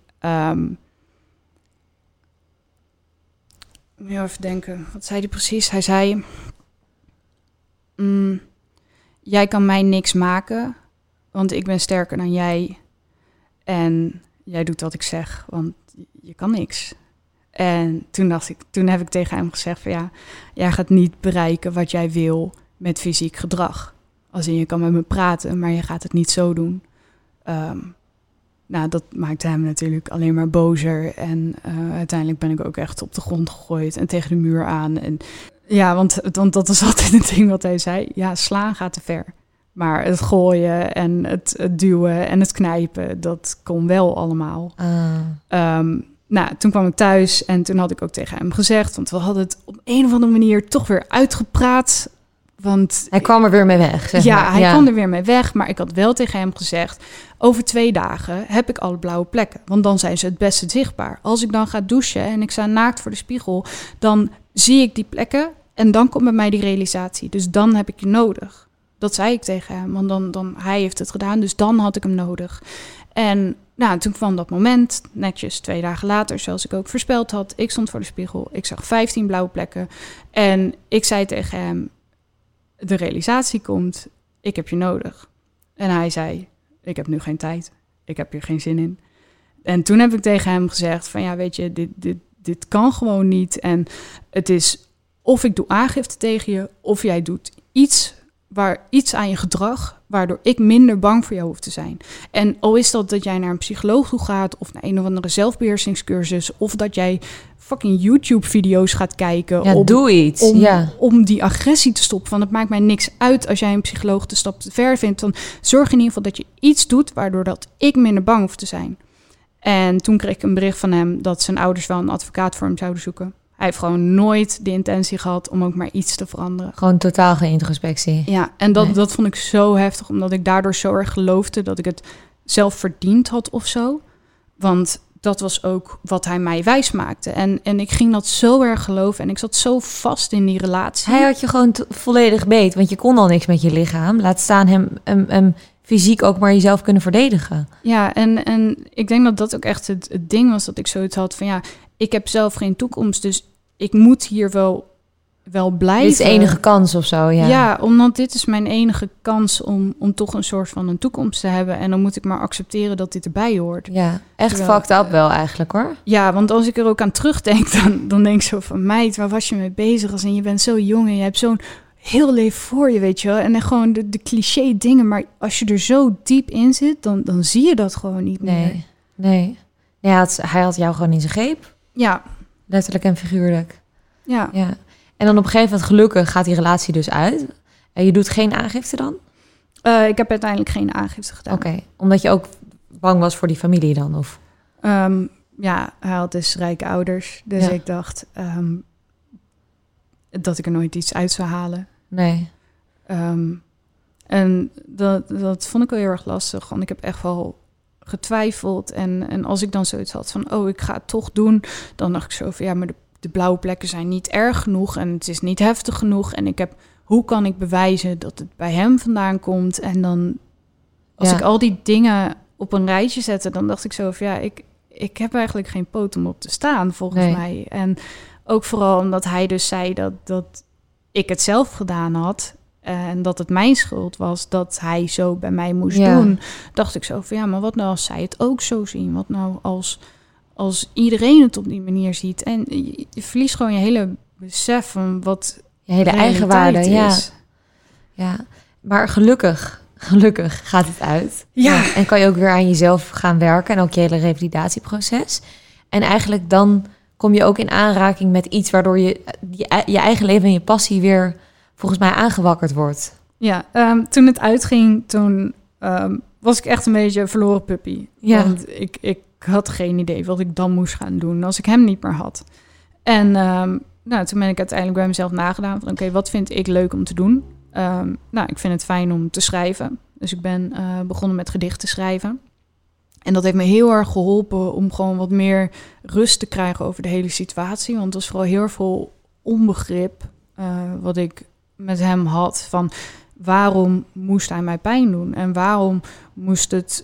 moet je even denken. Wat zei hij precies? Hij zei... jij kan mij niks maken, want ik ben sterker dan jij. En jij doet wat ik zeg, want je kan niks. En toen heb ik tegen hem gezegd van jij gaat niet bereiken wat jij wil met fysiek gedrag. Als in je kan met me praten, maar je gaat het niet zo doen. Dat maakte hem natuurlijk alleen maar bozer. En uiteindelijk ben ik ook echt op de grond gegooid en tegen de muur aan. En ja, want dat was altijd een ding wat hij zei. Ja, slaan gaat te ver. Maar het gooien en het duwen en het knijpen, dat kon wel allemaal. Toen kwam ik thuis en toen had ik ook tegen hem gezegd... want we hadden het op een of andere manier toch weer uitgepraat... Want Hij kwam er weer mee weg, zeg maar. hij kwam er weer mee weg. Maar ik had wel tegen hem gezegd, over 2 dagen heb ik alle blauwe plekken. Want dan zijn ze het beste zichtbaar. Als ik dan ga douchen en ik sta naakt voor de spiegel, dan zie ik die plekken en dan komt bij mij die realisatie. Dus dan heb ik je nodig. Dat zei ik tegen hem, want dan hij heeft het gedaan, dus dan had ik hem nodig. En toen kwam dat moment, netjes 2 dagen later, zoals ik ook voorspeld had. Ik stond voor de spiegel, ik zag 15 blauwe plekken. En ik zei tegen hem, de realisatie komt, ik heb je nodig. En hij zei, ik heb nu geen tijd, ik heb hier geen zin in. En toen heb ik tegen hem gezegd van ja, weet je, dit kan gewoon niet. En het is of ik doe aangifte tegen je, of jij doet iets aan je gedrag, waardoor ik minder bang voor jou hoef te zijn. En al is dat jij naar een psycholoog toe gaat, of naar een of andere zelfbeheersingscursus, of dat jij fucking YouTube-video's gaat kijken. Ja, doe iets. Om die agressie te stoppen. Want het maakt mij niks uit als jij een psycholoog de stap te ver vindt. Dan zorg in ieder geval dat je iets doet, waardoor dat ik minder bang hoef te zijn. En toen kreeg ik een bericht van hem dat zijn ouders wel een advocaat voor hem zouden zoeken. Hij heeft gewoon nooit de intentie gehad om ook maar iets te veranderen. Gewoon totaal geen introspectie. Ja, en dat vond ik zo heftig, omdat ik daardoor zo erg geloofde dat ik het zelf verdiend had of zo. Want dat was ook wat hij mij wijs maakte. En ik ging dat zo erg geloven en ik zat zo vast in die relatie. Hij had je gewoon volledig beet, want je kon al niks met je lichaam. Laat staan hem fysiek ook maar jezelf kunnen verdedigen. Ja, en ik denk dat dat ook echt het ding was, dat ik zoiets had van ja, ik heb zelf geen toekomst, dus ik moet hier wel blijven. Dit is de enige kans of zo, ja. Ja, omdat dit is mijn enige kans om toch een soort van een toekomst te hebben. En dan moet ik maar accepteren dat dit erbij hoort. Ja, echt fucked up wel eigenlijk, hoor. Ja, want als ik er ook aan terugdenk, dan denk ik zo van, meid, waar was je mee bezig? En je bent zo jong en je hebt zo'n heel leven voor je, weet je wel. En dan gewoon de cliché dingen. Maar als je er zo diep in zit, dan zie je dat gewoon niet meer. Nee. Ja, hij had jou gewoon in zijn greep. Ja. Letterlijk en figuurlijk. Ja. En dan op een gegeven moment, gelukkig, gaat die relatie dus uit. En je doet geen aangifte dan? Ik heb uiteindelijk geen aangifte gedaan. Oké, omdat je ook bang was voor die familie dan? Of? Ja, hij had dus rijke ouders. Dus ik dacht dat ik er nooit iets uit zou halen. Nee. En dat vond ik wel heel erg lastig. Want ik heb echt wel getwijfeld. En als ik dan zoiets had van, ik ga het toch doen. Dan dacht ik zo van, ja, maar de blauwe plekken zijn niet erg genoeg. En het is niet heftig genoeg. En hoe kan ik bewijzen dat het bij hem vandaan komt? En dan, als ik al die dingen op een rijtje zette, dan dacht ik zo van, ja, ik heb eigenlijk geen poot om op te staan, volgens mij. En ook vooral omdat hij dus zei dat ik het zelf gedaan had. En dat het mijn schuld was dat hij zo bij mij moest doen. Dacht ik zo van, ja, maar wat nou als zij het ook zo zien? Wat nou als iedereen het op die manier ziet? En je verliest gewoon je hele besef van wat je hele eigenwaarde is. Ja, maar gelukkig gaat het uit. Ja. En kan je ook weer aan jezelf gaan werken en ook je hele revalidatieproces. En eigenlijk dan kom je ook in aanraking met iets waardoor je eigen leven en je passie weer volgens mij aangewakkerd wordt. Ja, toen het uitging, toen was ik echt een beetje een verloren puppy. Ja. Want ik had geen idee wat ik dan moest gaan doen als ik hem niet meer had. En toen ben ik uiteindelijk bij mezelf nagedaan van oké, wat vind ik leuk om te doen? Ik vind het fijn om te schrijven. Dus ik ben begonnen met gedichten schrijven. En dat heeft me heel erg geholpen om gewoon wat meer rust te krijgen over de hele situatie. Want het was vooral heel veel onbegrip wat ik met hem had. Van waarom moest hij mij pijn doen? En waarom moest het...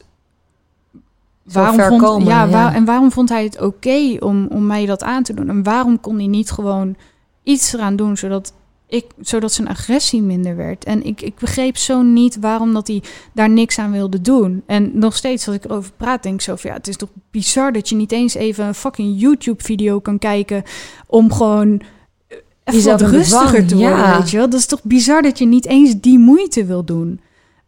En waarom vond hij het oké om mij dat aan te doen? En waarom kon hij niet gewoon iets eraan doen zodat zijn agressie minder werd? En ik begreep zo niet waarom dat hij daar niks aan wilde doen. En nog steeds als ik erover praat, denk ik zo van het is toch bizar dat je niet eens even een fucking YouTube-video kan kijken om gewoon even wat rustiger te worden, weet je wel? Dat is toch bizar dat je niet eens die moeite wil doen.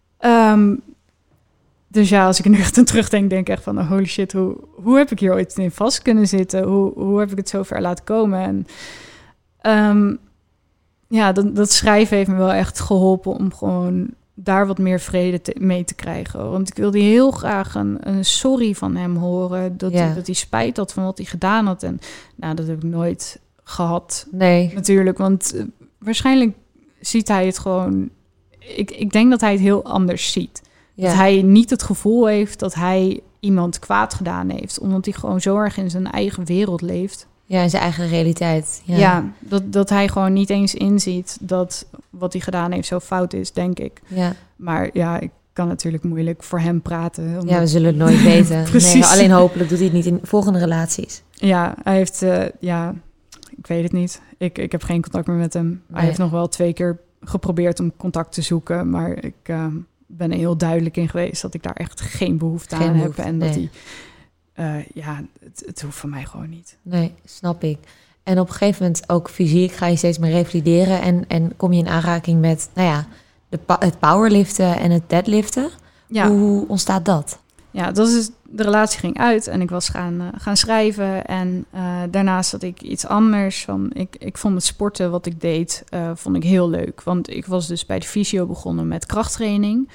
Dus ja, als ik er nu echt aan terugdenk, denk ik echt van holy shit, hoe heb ik hier ooit in vast kunnen zitten? Hoe heb ik het zo ver laten komen? En dat schrijven heeft me wel echt geholpen om gewoon daar wat meer vrede mee te krijgen. Want ik wilde heel graag een sorry van hem horen. Dat hij spijt had van wat hij gedaan had. En dat heb ik nooit gehad. Nee. Natuurlijk, want waarschijnlijk ziet hij het gewoon... Ik denk dat hij het heel anders ziet. Ja. Dat hij niet het gevoel heeft dat hij iemand kwaad gedaan heeft. Omdat hij gewoon zo erg in zijn eigen wereld leeft. Ja, in zijn eigen realiteit. Ja, Ja, dat hij gewoon niet eens inziet dat wat hij gedaan heeft zo fout is, denk ik. ja. Maar ja, ik kan natuurlijk moeilijk voor hem praten. Omdat... Ja, we zullen het nooit weten. Precies. Nee, alleen hopelijk doet hij het niet in volgende relaties. Ja, hij heeft... ik weet het niet. Ik heb geen contact meer met hem. Nee. Hij heeft nog wel 2 keer geprobeerd om contact te zoeken. Maar ik ben er heel duidelijk in geweest dat ik daar echt geen behoefte Geen aan behoefte, heb. En dat nee. hij... het hoeft van mij gewoon niet. Nee, snap ik. En op een gegeven moment ook fysiek ga je steeds meer revalideren en kom je in aanraking met, het powerliften en het deadliften. Ja. Hoe ontstaat dat? Ja, dat is, de relatie ging uit en ik was gaan schrijven. En daarnaast had ik iets anders. Ik vond het sporten wat ik deed, vond ik heel leuk. Want ik was dus bij de fysio begonnen met krachttraining.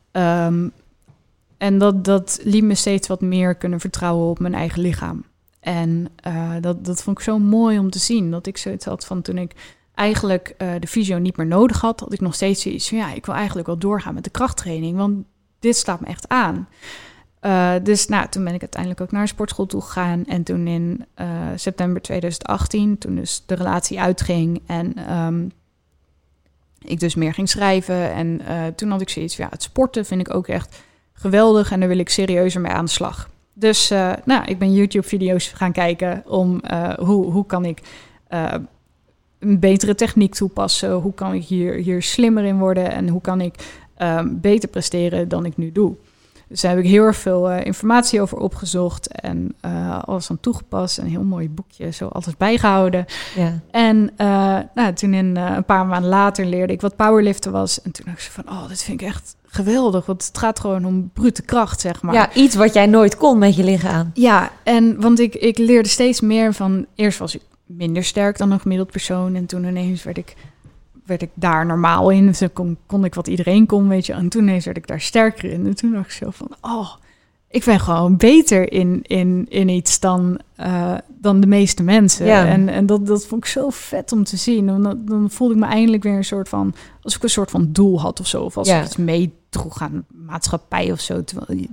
En dat liet me steeds wat meer kunnen vertrouwen op mijn eigen lichaam. En dat vond ik zo mooi om te zien. Dat ik zoiets had van toen ik eigenlijk de fysio niet meer nodig had ik nog steeds zoiets van, ik wil eigenlijk wel doorgaan met de krachttraining. Want dit staat me echt aan. Dus toen ben ik uiteindelijk ook naar een sportschool toe gegaan. En toen in september 2018, toen dus de relatie uitging en ik dus meer ging schrijven. En toen had ik zoiets van, het sporten vind ik ook echt geweldig en daar wil ik serieuzer mee aan de slag. Dus ik ben YouTube-video's gaan kijken om hoe kan ik een betere techniek toepassen. Hoe kan ik hier slimmer in worden en hoe kan ik beter presteren dan ik nu doe. Dus daar heb ik heel erg veel informatie over opgezocht en alles aan toegepast. Een heel mooi boekje, zo alles bijgehouden. Ja. En toen een paar maanden later leerde ik wat powerliften was. En toen dacht ik van, dit vind ik echt geweldig. Want het gaat gewoon om brute kracht, zeg maar. Ja, iets wat jij nooit kon met je lichaam. Ja, want ik leerde steeds meer van... Eerst was ik minder sterk dan een gemiddeld persoon. En toen ineens werd ik daar normaal in. Dus dan kon ik wat iedereen kon, weet je. En toen ineens werd ik daar sterker in. En toen dacht ik zo van, ik ben gewoon beter in iets dan de meeste mensen. Ja. En dat vond ik zo vet om te zien. Dan voelde ik me eindelijk weer een soort van... Als ik een soort van doel had of zo. Of als ik iets meedroeg aan maatschappij of zo. Terwijl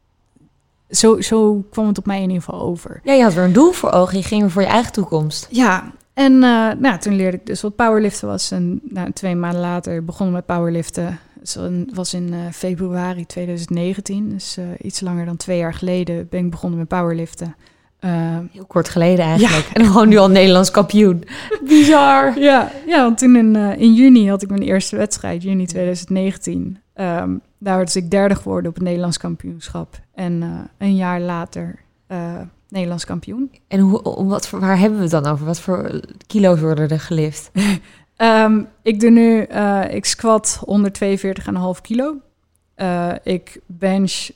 zo kwam het op mij in ieder geval over. Ja, je had weer een doel voor ogen. Je ging weer voor je eigen toekomst. Ja, en toen leerde ik dus wat powerliften was. En 2 maanden later begonnen met powerliften. Het was in februari 2019. Dus iets langer dan 2 jaar geleden ben ik begonnen met powerliften. Heel kort geleden eigenlijk. Ja. En dan gewoon nu al Nederlands kampioen. Bizar. Ja, want toen in juni had ik mijn eerste wedstrijd, juni 2019. Daar was ik 3e geworden op het Nederlands kampioenschap. En een jaar later Nederlands kampioen. En waar hebben we het dan over? Wat voor kilo's worden er gelift? Ik doe nu, ik squat 142,5 kilo. Ik bench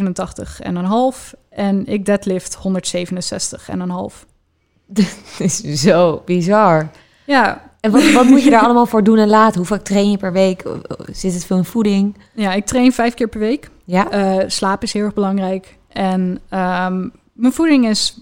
87,5 en ik deadlift 167,5. Dat is zo bizar. Ja. En wat moet je daar allemaal voor doen en laten? Hoe vaak train je per week? Zit het veel in voeding? Ja, ik train 5 keer per week. Ja. Slaap is heel erg belangrijk. En mijn voeding is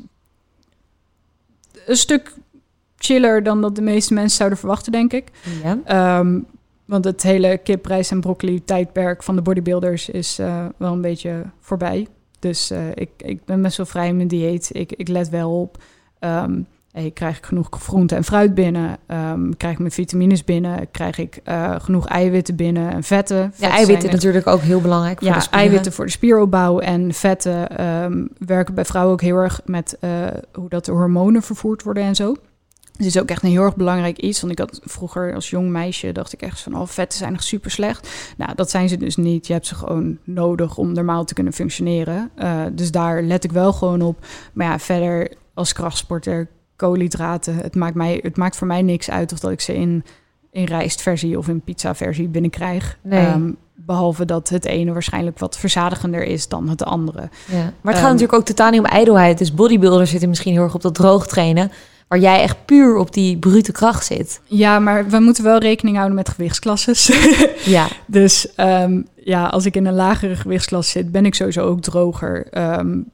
een stuk chiller dan dat de meeste mensen zouden verwachten, denk ik. Ja. Want het hele kip, rijst en broccoli tijdperk van de bodybuilders is wel een beetje voorbij. Dus ik ben best wel vrij in mijn dieet. Ik let wel op. Krijg ik genoeg groente en fruit binnen? Krijg ik mijn vitamines binnen? Krijg ik genoeg eiwitten binnen en vetten? Ja, eiwitten natuurlijk ook heel belangrijk voor de spieren. Eiwitten voor de spieropbouw en vetten werken bij vrouwen ook heel erg met hoe dat de hormonen vervoerd worden en zo. Dus het is ook echt een heel erg belangrijk iets. Want ik had vroeger als jong meisje dacht ik echt van... vetten zijn echt super slecht. Nou, dat zijn ze dus niet. Je hebt ze gewoon nodig om normaal te kunnen functioneren. Dus daar let ik wel gewoon op. Maar ja, verder als krachtsporter, koolhydraten. Het maakt voor mij niks uit of dat ik ze in rijstversie of in pizzaversie binnenkrijg. Nee. Behalve dat het ene waarschijnlijk wat verzadigender is dan het andere. Ja. Maar het gaat natuurlijk ook totaal niet om ijdelheid. Dus bodybuilders zitten misschien heel erg op dat droog trainen... waar jij echt puur op die brute kracht zit. Ja, maar we moeten wel rekening houden met gewichtsklasses. Ja. Dus als ik in een lagere gewichtsklasse zit... ben ik sowieso ook droger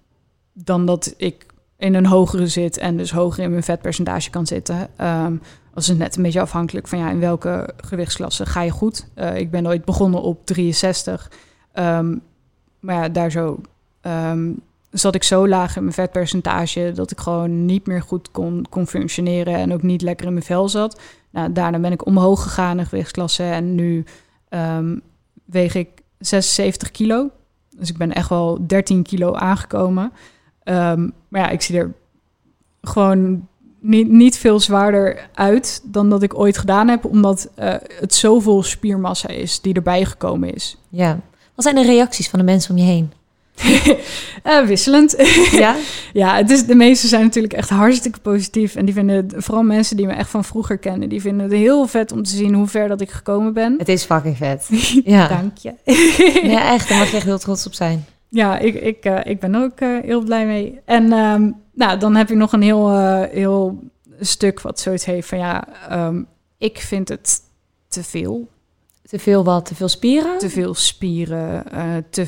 dan dat ik in een hogere zit... en dus hoger in mijn vetpercentage kan zitten. was het net een beetje afhankelijk van in welke gewichtsklasse ga je goed. Ik ben ooit begonnen op 63. Maar daar zat ik zo laag in mijn vetpercentage dat ik gewoon niet meer goed kon functioneren en ook niet lekker in mijn vel zat. Nou, daarna ben ik omhoog gegaan in gewichtsklasse en nu weeg ik 76 kilo. Dus ik ben echt wel 13 kilo aangekomen. Maar ik zie er gewoon niet veel zwaarder uit dan dat ik ooit gedaan heb, omdat het zoveel spiermassa is die erbij gekomen is. Ja. Wat zijn de reacties van de mensen om je heen? Wisselend. Ja? Ja, de meeste zijn natuurlijk echt hartstikke positief. En die vinden, vooral mensen die me echt van vroeger kennen, die vinden het heel vet om te zien hoe ver dat ik gekomen ben. Het is fucking vet. Ja. Dank je. Ja, echt. Daar mag je echt heel trots op zijn. Ja, ik ben ook heel blij mee. En dan heb je nog een heel stuk wat zoiets heeft van ik vind het te veel. Te veel wat? Te veel spieren? Te veel spieren, te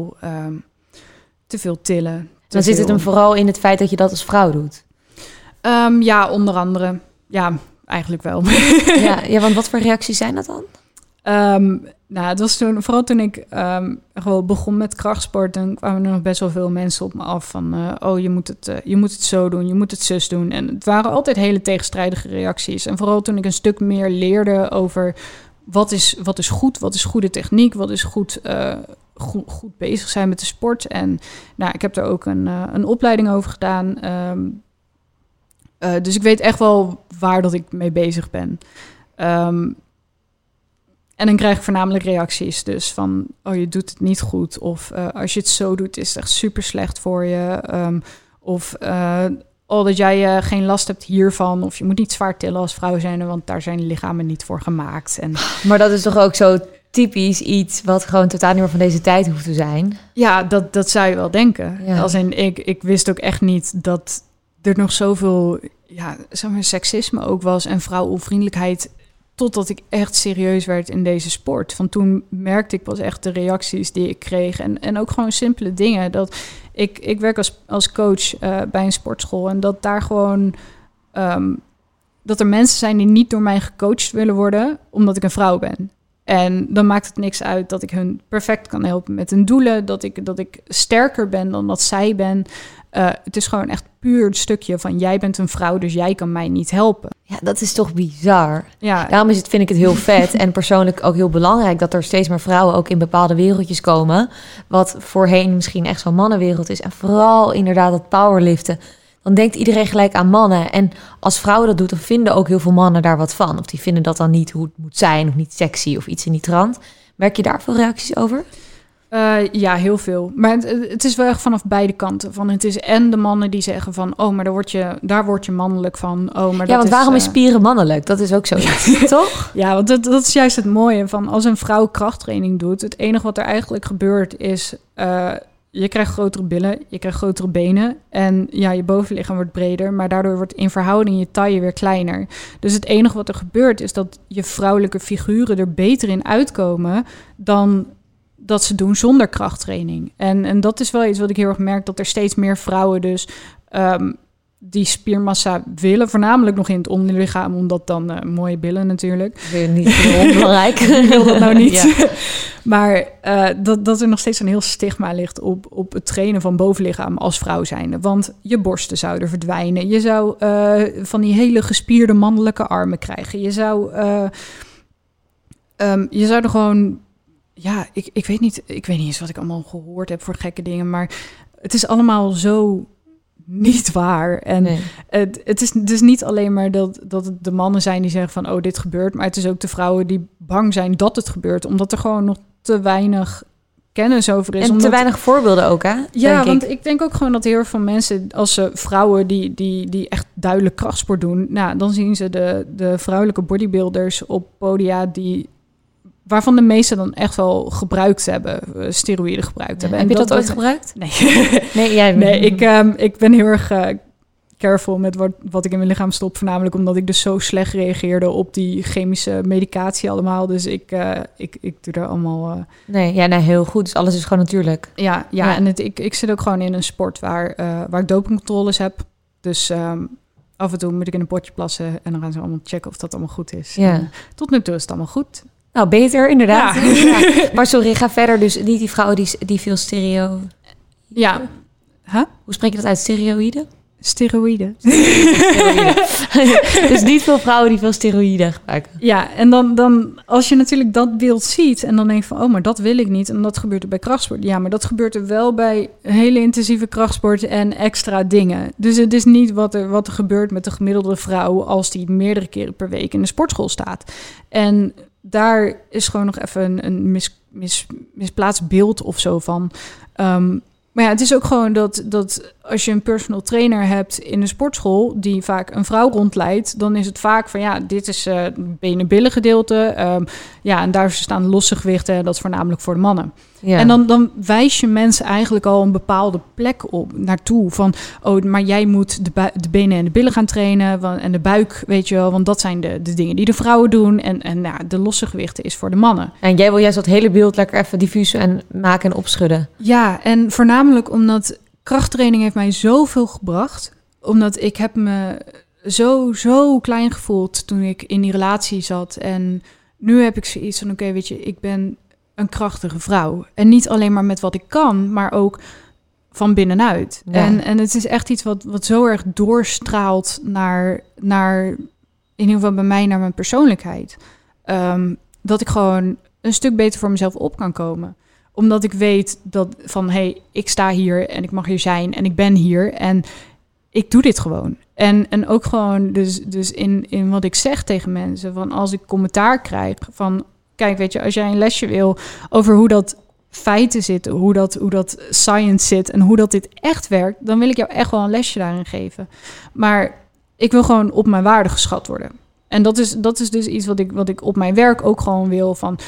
veel tillen. Dan zit het hem vooral in het feit dat je dat als vrouw doet? Ja, onder andere. Ja, eigenlijk wel. Ja, want wat voor reacties zijn dat dan? Het was vooral toen ik gewoon begon met krachtsport, dan kwamen er nog best wel veel mensen op me af van, je moet het zo doen, je moet het zus doen. En het waren altijd hele tegenstrijdige reacties. En vooral toen ik een stuk meer leerde over wat is goed, wat is goede techniek, wat is goed bezig zijn met de sport. En ik heb daar ook een opleiding over gedaan. Dus ik weet echt wel waar dat ik mee bezig ben. En dan krijg ik voornamelijk reacties. Dus van, je doet het niet goed. Of als je het zo doet, is het echt super slecht voor je. Dat jij geen last hebt hiervan. Of je moet niet zwaar tillen als vrouw zijn, want daar zijn lichamen niet voor gemaakt. Maar dat is toch ook zo typisch iets wat gewoon totaal niet meer van deze tijd hoeft te zijn? Ja, dat zou je wel denken. Ja. Als in, ik wist ook echt niet dat er nog zoveel seksisme ook was en vrouwenvriendelijkheid, totdat ik echt serieus werd in deze sport. Van toen merkte ik pas echt de reacties die ik kreeg. En ook gewoon simpele dingen. Dat ik werk als coach bij een sportschool. En dat daar gewoon dat er mensen zijn die niet door mij gecoacht willen worden, omdat ik een vrouw ben. En dan maakt het niks uit dat ik hun perfect kan helpen met hun doelen. Dat ik sterker ben dan dat zij ben. Het is gewoon echt puur het stukje van, jij bent een vrouw, dus jij kan mij niet helpen. Ja, dat is toch bizar. Ja. Daarom vind ik het heel vet en persoonlijk ook heel belangrijk dat er steeds meer vrouwen ook in bepaalde wereldjes komen. Wat voorheen misschien echt zo'n mannenwereld is. En vooral inderdaad het powerliften. Dan denkt iedereen gelijk aan mannen. En als vrouwen dat doet, dan vinden ook heel veel mannen daar wat van. Of die vinden dat dan niet hoe het moet zijn, of niet sexy, of iets in die trant. Merk je daar veel reacties over? Ja, heel veel. Maar het is wel echt vanaf beide kanten. Van, het is en de mannen die zeggen van, maar daar word je mannelijk van. Maar ja, want waarom is spieren mannelijk? Dat is ook zo, toch? Ja, want dat is juist het mooie van, als een vrouw krachttraining doet, het enige wat er eigenlijk gebeurt is, je krijgt grotere billen, je krijgt grotere benen en je bovenlichaam wordt breder, maar daardoor wordt in verhouding je taille weer kleiner. Dus het enige wat er gebeurt is dat je vrouwelijke figuren er beter in uitkomen dan dat ze doen zonder krachttraining. En dat is wel iets wat ik heel erg merk, dat er steeds meer vrouwen dus die spiermassa willen, voornamelijk nog in het onderlichaam, omdat dan mooie billen natuurlijk. Niet heel belangrijk. Ik wil dat nou niet. Ja. Maar dat er nog steeds een heel stigma ligt op het trainen van bovenlichaam als vrouw zijnde. Want je borsten zouden verdwijnen. Je zou van die hele gespierde mannelijke armen krijgen. Je zou er gewoon... Ja, ik weet niet eens wat ik allemaal gehoord heb voor gekke dingen, maar het is allemaal zo niet waar. En nee. Het is dus niet alleen maar dat het de mannen zijn die zeggen van, dit gebeurt, maar het is ook de vrouwen die bang zijn dat het gebeurt, omdat er gewoon nog te weinig kennis over is. En te weinig voorbeelden ook, hè? Ja, want ik denk ook gewoon dat heel veel mensen, als ze vrouwen die echt duidelijk krachtsport doen, dan zien ze de vrouwelijke bodybuilders op podia waarvan de meesten dan echt wel gebruikt hebben, steroïden gebruikt hebben. Heb je dat ooit gebruikt? Nee. Nee, ik ben heel erg careful met wat ik in mijn lichaam stop. Voornamelijk omdat ik dus zo slecht reageerde op die chemische medicatie allemaal. Dus ik doe daar allemaal... Nee, heel goed. Dus alles is gewoon natuurlijk. Ja. En ik zit ook gewoon in een sport waar ik dopingcontroles heb. Dus af en toe moet ik in een potje plassen en dan gaan ze allemaal checken of dat allemaal goed is. Ja. En tot nu toe is het allemaal goed. Nou, beter inderdaad. Ja. Ja. Maar sorry, ga verder. Dus niet die vrouw die veel stereo... Ja. Huh? Hoe spreek je dat uit? Steroïden? Steroïden. Dus niet veel vrouwen die veel steroïden gebruiken. Ja, en dan als je natuurlijk dat beeld ziet en dan denk je van, oh, maar dat wil ik niet. En dat gebeurt er bij krachtsport. Ja, maar dat gebeurt er wel bij hele intensieve krachtsport en extra dingen. Dus het is niet wat er gebeurt met de gemiddelde vrouw als die meerdere keren per week in de sportschool staat. En daar is gewoon nog even een misplaatst beeld of zo van. Maar ja, het is ook gewoon dat als je een personal trainer hebt in de sportschool die vaak een vrouw rondleidt, dan is het vaak van ja, dit is benen-billen gedeelte. En daar staan losse gewichten. Dat is voornamelijk voor de mannen. Ja. En dan wijs je mensen eigenlijk al een bepaalde plek op naartoe. Van, oh, maar jij moet de benen en de billen gaan trainen. En de buik, weet je wel. Want dat zijn de dingen die de vrouwen doen. En de losse gewichten is voor de mannen. En jij wil juist dat hele beeld lekker even diffuus en maken en opschudden. Ja, en voornamelijk omdat krachttraining heeft mij zoveel gebracht. Omdat ik heb me zo klein gevoeld toen ik in die relatie zat. En nu heb ik zoiets van, oké, weet je, ik ben een krachtige vrouw. En niet alleen maar met wat ik kan, maar ook van binnenuit. Ja. En het is echt iets wat zo erg doorstraalt naar in ieder geval bij mij, naar mijn persoonlijkheid. Dat ik gewoon een stuk beter voor mezelf op kan komen. Omdat ik weet dat van, hey, ik sta hier en ik mag hier zijn en ik ben hier en ik doe dit gewoon. En ook gewoon dus in wat ik zeg tegen mensen, van als ik commentaar krijg van, kijk, weet je, als jij een lesje wil over hoe dat feiten zitten, hoe dat science zit en hoe dat dit echt werkt, dan wil ik jou echt wel een lesje daarin geven. Maar ik wil gewoon op mijn waarde geschat worden. En dat is dus iets wat ik op mijn werk ook gewoon wil van,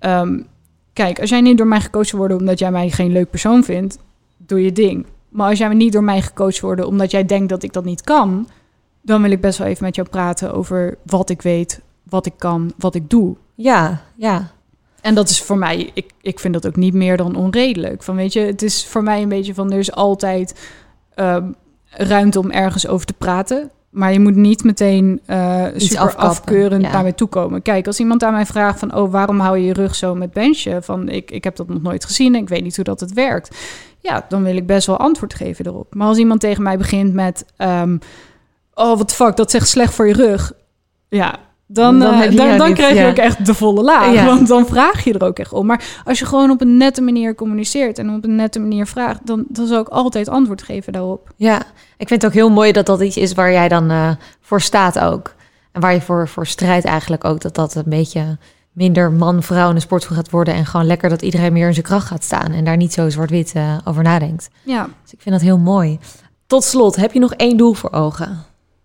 kijk, als jij niet door mij gecoacht wordt omdat jij mij geen leuk persoon vindt, doe je ding. Maar als jij niet door mij gecoacht wordt omdat jij denkt dat ik dat niet kan, dan wil ik best wel even met jou praten over wat ik weet, wat ik kan, wat ik doe. Ja, ja. En dat is voor mij, ik vind dat ook niet meer dan onredelijk. Van, weet je, het is voor mij een beetje van, er is altijd ruimte om ergens over te praten. Maar je moet niet meteen super afkeurend naar mij toe komen. Kijk, als iemand aan mij vraagt van, oh, waarom hou je je rug zo met benchen? Van, ik heb dat nog nooit gezien en ik weet niet hoe dat het werkt. Ja, dan wil ik best wel antwoord geven erop. Maar als iemand tegen mij begint met, oh, what the fuck, dat is echt slecht voor je rug. Ja, dan krijg je ook echt de volle laag. Ja. Want dan vraag je er ook echt om. Maar als je gewoon op een nette manier communiceert en op een nette manier vraagt, dan zal ik altijd antwoord geven daarop. Ja, ik vind het ook heel mooi dat iets is waar jij dan voor staat ook. En waar je voor strijdt eigenlijk ook. Dat een beetje minder man-vrouw in de sportschool gaat worden. En gewoon lekker dat iedereen meer in zijn kracht gaat staan. En daar niet zo zwart-wit over nadenkt. Ja. Dus ik vind dat heel mooi. Tot slot, heb je nog 1 doel voor ogen?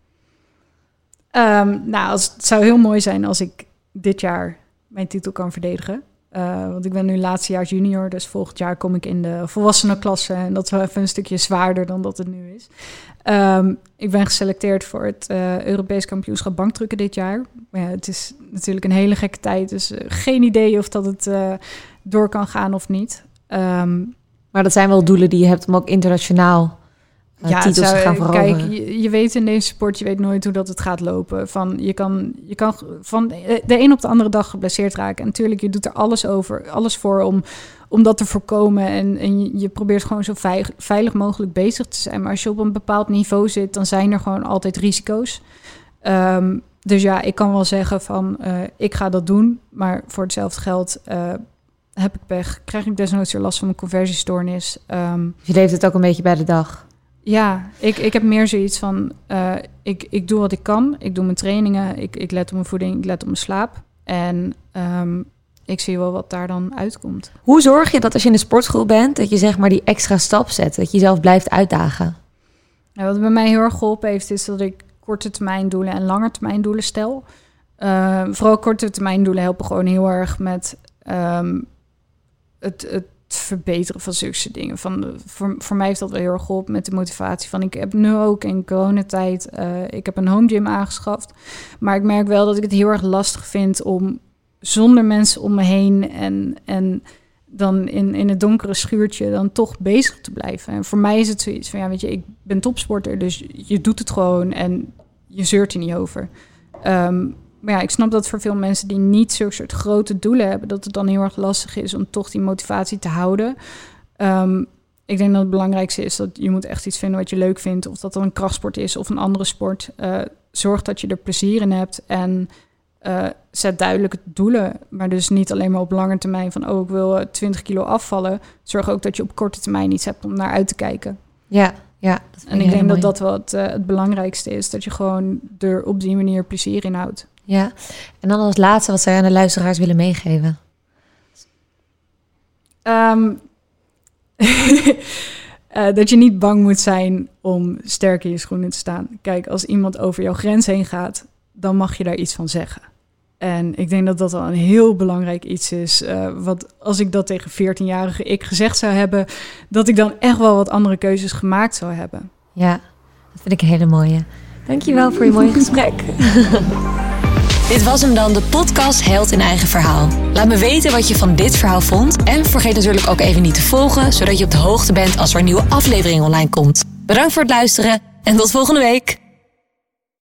Het zou heel mooi zijn als ik dit jaar mijn titel kan verdedigen. Want ik ben nu laatstejaars junior, dus volgend jaar kom ik in de volwassenenklasse. En dat is wel even een stukje zwaarder dan dat het nu is. Ik ben geselecteerd voor het Europees kampioenschap bankdrukken dit jaar. Maar ja, het is natuurlijk een hele gekke tijd, dus geen idee of dat het door kan gaan of niet. Maar dat zijn wel doelen die je hebt om ook internationaal titels te gaan veroveren. Kijk, je weet in deze sport, je weet nooit hoe dat het gaat lopen. Je kan van de een op de andere dag geblesseerd raken. En natuurlijk, je doet er alles voor om dat te voorkomen. En je probeert gewoon zo veilig mogelijk bezig te zijn. Maar als je op een bepaald niveau zit, dan zijn er gewoon altijd risico's. Dus ja, ik kan wel zeggen van, ik ga dat doen. Maar voor hetzelfde geld heb ik pech. Krijg ik desnoods weer last van mijn conversiestoornis. Je leeft het ook een beetje bij de dag. Ja, ik heb meer zoiets van, ik doe wat ik kan. Ik doe mijn trainingen, ik let op mijn voeding, ik let op mijn slaap. En ik zie wel wat daar dan uitkomt. Hoe zorg je dat als je in de sportschool bent, dat je zeg maar die extra stap zet, dat je jezelf blijft uitdagen? Ja, wat bij mij heel erg geholpen heeft, is dat ik korte termijn doelen en lange termijn doelen stel. Vooral korte termijn doelen helpen gewoon heel erg met het verbeteren van zulke dingen. Voor mij heeft dat wel heel erg geholpen met de motivatie van, ik heb nu ook in coronatijd, ik heb een home gym aangeschaft, maar ik merk wel dat ik het heel erg lastig vind om zonder mensen om me heen en dan in het donkere schuurtje dan toch bezig te blijven. En voor mij is het zoiets van, ja, weet je, ik ben topsporter, dus je doet het gewoon en je zeurt er niet over. Maar ja, ik snap dat voor veel mensen die niet zulke soort grote doelen hebben, dat het dan heel erg lastig is om toch die motivatie te houden. Ik denk dat het belangrijkste is dat je moet echt iets vinden wat je leuk vindt. Of dat dan een krachtsport is of een andere sport. Zorg dat je er plezier in hebt en zet duidelijke doelen. Maar dus niet alleen maar op lange termijn van ik wil 20 kilo afvallen. Zorg ook dat je op korte termijn iets hebt om naar uit te kijken. Ja. En ik denk dat dat wel het belangrijkste is. Dat je gewoon er op die manier plezier in houdt. Ja, en dan als laatste wat zou je aan de luisteraars willen meegeven? Dat je niet bang moet zijn om sterk in je schoenen te staan. Kijk, als iemand over jouw grens heen gaat, dan mag je daar iets van zeggen. En ik denk dat dat wel een heel belangrijk iets is. Wat als ik dat tegen 14-jarige ik gezegd zou hebben, dat ik dan echt wel wat andere keuzes gemaakt zou hebben. Ja, dat vind ik een hele mooie. Dankjewel voor je mooie gesprek. Dit was hem dan, de podcast Held in Eigen Verhaal. Laat me weten wat je van dit verhaal vond. En vergeet natuurlijk ook even niet te volgen, zodat je op de hoogte bent als er een nieuwe aflevering online komt. Bedankt voor het luisteren en tot volgende week.